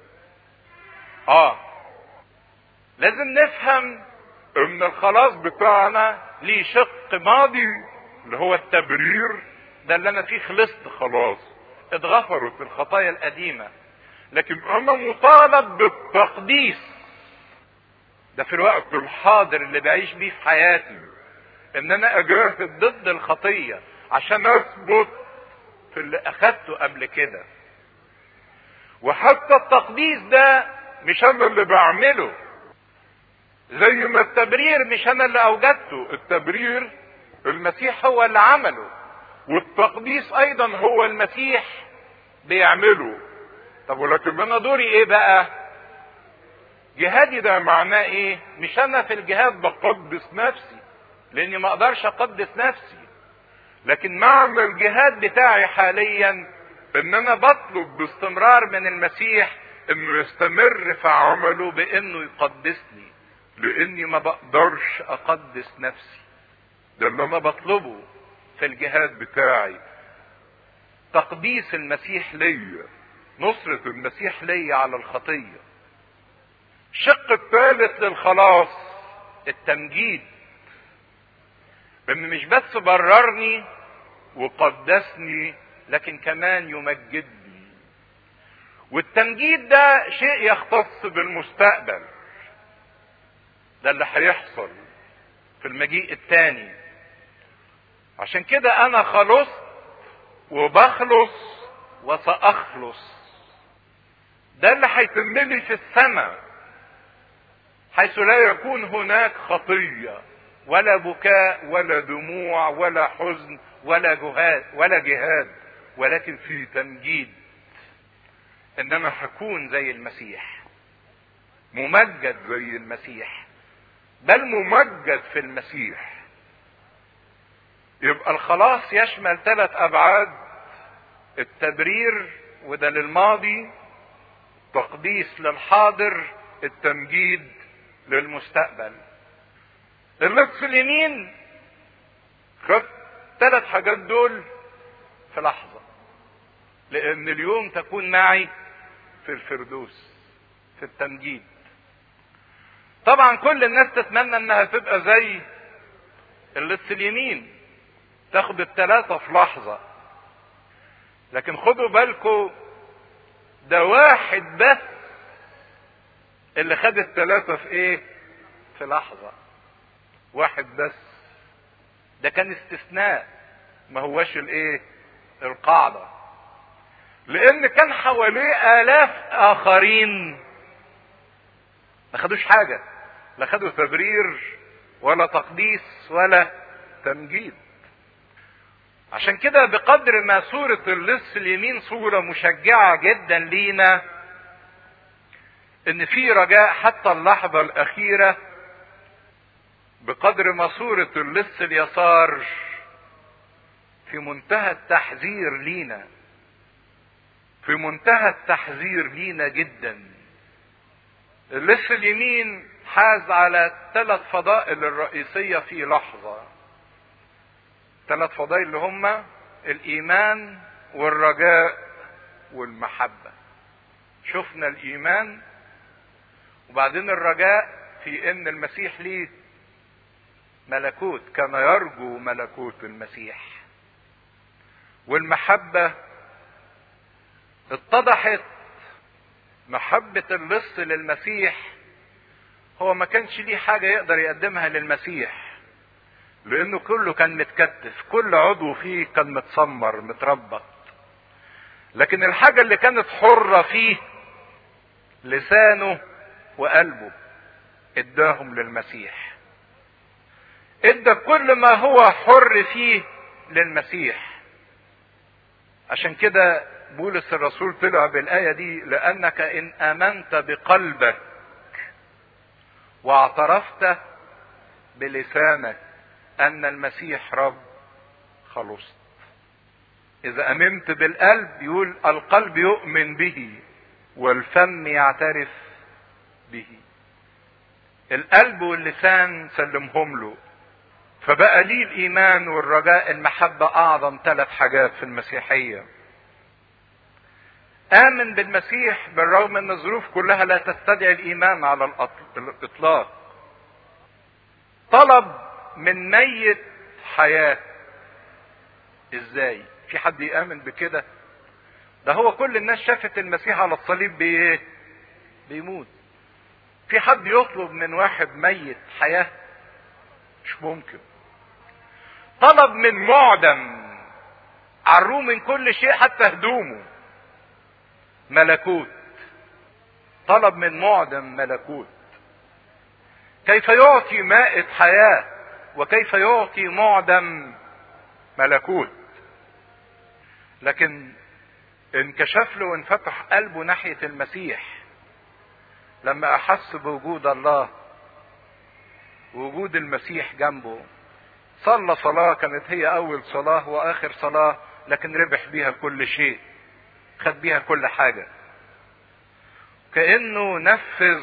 اه لازم نفهم ان الخلاص بتاعنا ليه شق ماضي اللي هو التبرير، ده اللي انا فيه خلصت خلاص، اتغفرت الخطايا القديمة. لكن انا مطالب بالتقديس، ده في الوقت الحاضر اللي بعيش بيه في حياتي، ان انا اجاهد ضد الخطية عشان اثبت في اللي اخدته قبل كده. وحتى التقديس ده مش انا اللي بعمله، زي ما التبرير مش انا اللي اوجدته. التبرير المسيح هو اللي عمله، والتقديس ايضا هو المسيح بيعمله. طب ولكن انا دوري ايه بقى؟ جهادي ده معناه ايه؟ مش انا في الجهاد بقدس نفسي، لاني ما اقدرش اقدس نفسي، لكن معنى الجهاد بتاعي حاليا ان انا بطلب باستمرار من المسيح انه يستمر في عمله بانه يقدسني، لاني ما بقدرش اقدس نفسي. ده اللي انا بطلبه في الجهاد بتاعي، تقديس المسيح ليا، نصرة المسيح ليا على الخطية. الشق الثالث للخلاص التمجيد، ان مش بس بررني وقدسني، لكن كمان يمجدني. والتمجيد ده شيء يختص بالمستقبل، ده اللي هيحصل في المجيء الثاني. عشان كده انا خلصت وبخلص وسأخلص، ده اللي هيتم لي في السماء، حيث لا يكون هناك خطية ولا بكاء ولا دموع ولا حزن ولا جهاد ولا جهاد، ولكن في تمجيد، انما هكون زي المسيح، ممجد زي المسيح، بل ممجد في المسيح. يبقى الخلاص يشمل ثلاث ابعاد: التبرير وده للماضي، تقديس للحاضر، التمجيد للمستقبل. اللص اليمين خد ثلاث حاجات دول في لحظة، لان اليوم تكون معي في الفردوس في التمجيد. طبعا كل الناس تتمنى انها تبقى زي اللص اليمين، تاخد الثلاثة في لحظة، لكن خدوا بالكم ده واحد بس اللي خد الثلاثة في ايه؟ في لحظة واحد بس. ده كان استثناء، ما هواش الايه؟ القاعدة، لان كان حواليه الاف اخرين ما خدوش حاجة، لا خدوا تبرير ولا تقديس ولا تمجيد. عشان كده بقدر ما صورة اللص اليمين صورة مشجعة جدا لينا ان في رجاء حتى اللحظة الاخيرة، بقدر ما صورة اللص اليسار في منتهى التحذير لينا، في منتهى التحذير لينا جدا. اللص اليمين حاز على الثلاث فضائل الرئيسية في لحظة، ثلاث فضائل اللي هم الايمان والرجاء والمحبة. شفنا الايمان وبعدين الرجاء في ان المسيح ليه ملكوت، كان يرجو ملكوت المسيح. والمحبة اتضحت محبة اللص للمسيح، هو ما كانش ليه حاجة يقدر يقدمها للمسيح، لانه كله كان متكتف، كل عضو فيه كان متسمر متربط، لكن الحاجة اللي كانت حرة فيه لسانه وقلبه، اداهم للمسيح، ادى كل ما هو حر فيه للمسيح. عشان كده بولس الرسول طلع بالآية دي: لأنك إن آمنت بقلبك واعترفت بلسانك أن المسيح رب خلصت. إذا آمنت بالقلب، يقول القلب يؤمن به والفم يعترف به. القلب واللسان سلمهم له، فبقى ليه الإيمان والرجاء المحبة أعظم ثلاث حاجات في المسيحية. آمن بالمسيح بالرغم ان الظروف كلها لا تستدعي الإيمان على الإطلاق. طلب من ميت حياة. ازاي؟ في حد يآمن بكده؟ ده هو كل الناس شافت المسيح على الصليب بايه؟ بيموت. في حد يطلب من واحد ميت حياة؟ مش ممكن. طلب من معدم عروه من كل شيء حتى هدومه ملكوت. طلب من معدم ملكوت. كيف يعطي مائة حياة وكيف يعطي معدم ملكوت؟ لكن انكشف له وانفتح قلبه ناحية المسيح لما احس بوجود الله، وجود المسيح جنبه. صلى صلاة كانت هي اول صلاة واخر صلاة، لكن ربح بيها كل شيء، خد بيها كل حاجة، كأنه نفذ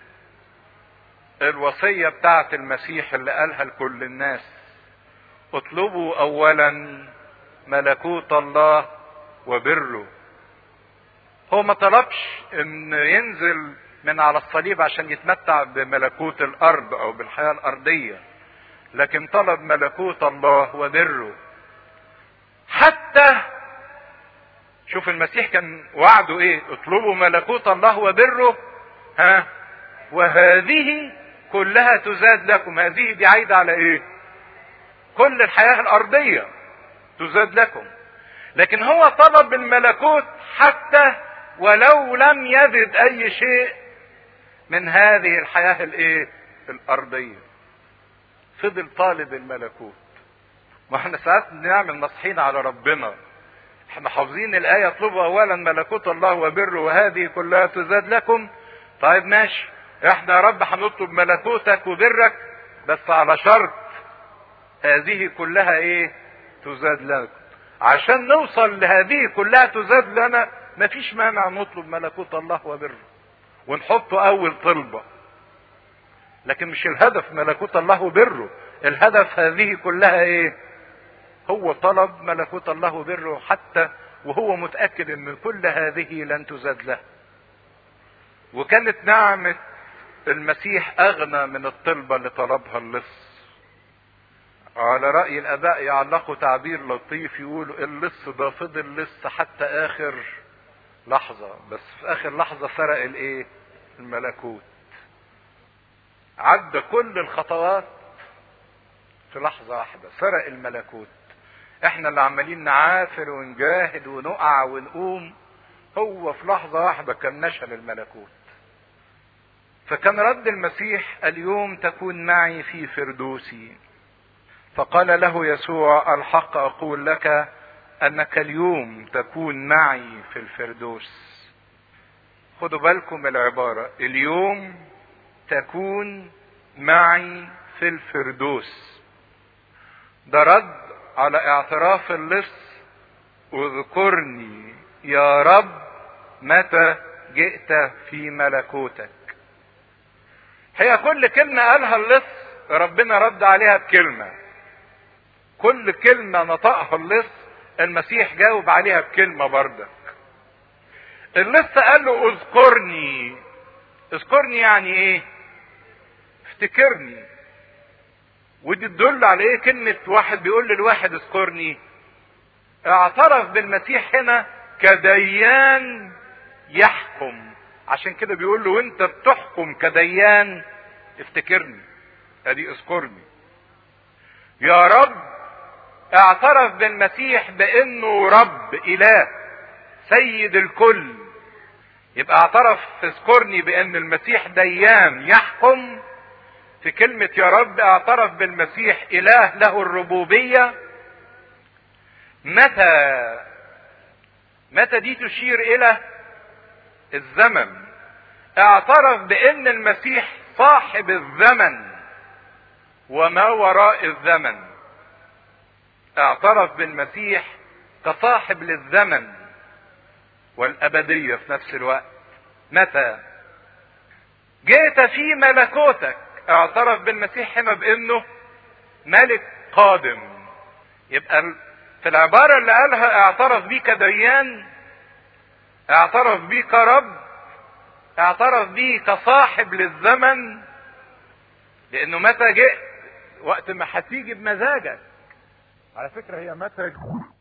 الوصية بتاعت المسيح اللي قالها لكل الناس: اطلبوا اولا ملكوت الله وبره. هو ما طلبش ان ينزل من على الصليب عشان يتمتع بملكوت الارض او بالحياة الارضية، لكن طلب ملكوت الله وبره. حتى شوف المسيح كان وعده ايه؟ اطلبوا ملكوت الله وبره، ها، وهذه كلها تزاد لكم. هذه دي عايدة على ايه؟ كل الحياة الارضية تزاد لكم. لكن هو طلب الملكوت حتى ولو لم يزد اي شيء من هذه الحياة الايه؟ الارضية. فضل طالب الملكوت. ما احنا ساعات نعمل نصحين على ربنا، احنا حافظين الايه اطلبوا اولا ملكوت الله وبره وهذه كلها تزاد لكم. طيب ماشي، احنا يا رب هنطلب ملكوتك وبرك بس على شرط هذه كلها ايه؟ تزاد لكم. عشان نوصل لهذه كلها تزاد لنا مفيش مانع نطلب ملكوت الله وبره ونحطه اول طلبة، لكن مش الهدف ملكوت الله وبره. الهدف هذه كلها ايه؟ هو طلب ملكوت الله وبره حتى وهو متأكد ان كل هذه لن تزاد له. وكانت نعمة المسيح اغنى من الطلبة اللي طلبها اللص. على رأي الاباء يعلقوا تعبير لطيف يقولوا اللص ده فضل لص حتى اخر لحظة، بس في اخر لحظة سرق الايه؟ الملكوت. عدى كل الخطوات في لحظة واحدة سرق الملكوت. احنا اللي عمالين نعافر ونجاهد ونقع ونقوم، هو في لحظة واحدة كان نشل الملكوت. فكان رد المسيح اليوم تكون معي في فردوسي. فقال له يسوع الحق اقول لك انك اليوم تكون معي في الفردوس. خدوا بالكم العبارة اليوم تكون معي في الفردوس. ده رد على اعتراف اللص اذكرني يا رب متى جئت في ملكوتك. هي كل كلمة قالها اللص ربنا رد عليها بكلمة. كل كلمة نطقها اللص المسيح جاوب عليها بكلمة بردك. اللص قال له اذكرني. اذكرني يعني ايه؟ افتكرني. ودي تدل على ايه كلمة واحد بيقول للواحد اذكرني؟ اعترف بالمسيح هنا كديان يحكم. عشان كده بيقول له وانت بتحكم كديان افتكرني. ادي اذكرني. يا رب اعترف بالمسيح بانه رب اله سيد الكل. يبقى اعترف اذكرني بان المسيح ديان يحكم. في كلمة يا رب اعترف بالمسيح اله له الربوبية. متى؟ متى دي تشير الى الزمن. اعترف بان المسيح صاحب الزمن وما وراء الزمن. اعترف بالمسيح كصاحب للزمن والابدية في نفس الوقت. متى جئت في ملكوتك. اعترف بالمسيح هنا بانه ملك قادم. يبقى في العبارة اللي قالها اعترف بيه كديان، اعترف بيه كرب، اعترف بيه كصاحب للزمن. لانه متى جئت؟ وقت ما هتيجي بمزاجك. على فكرة هي متى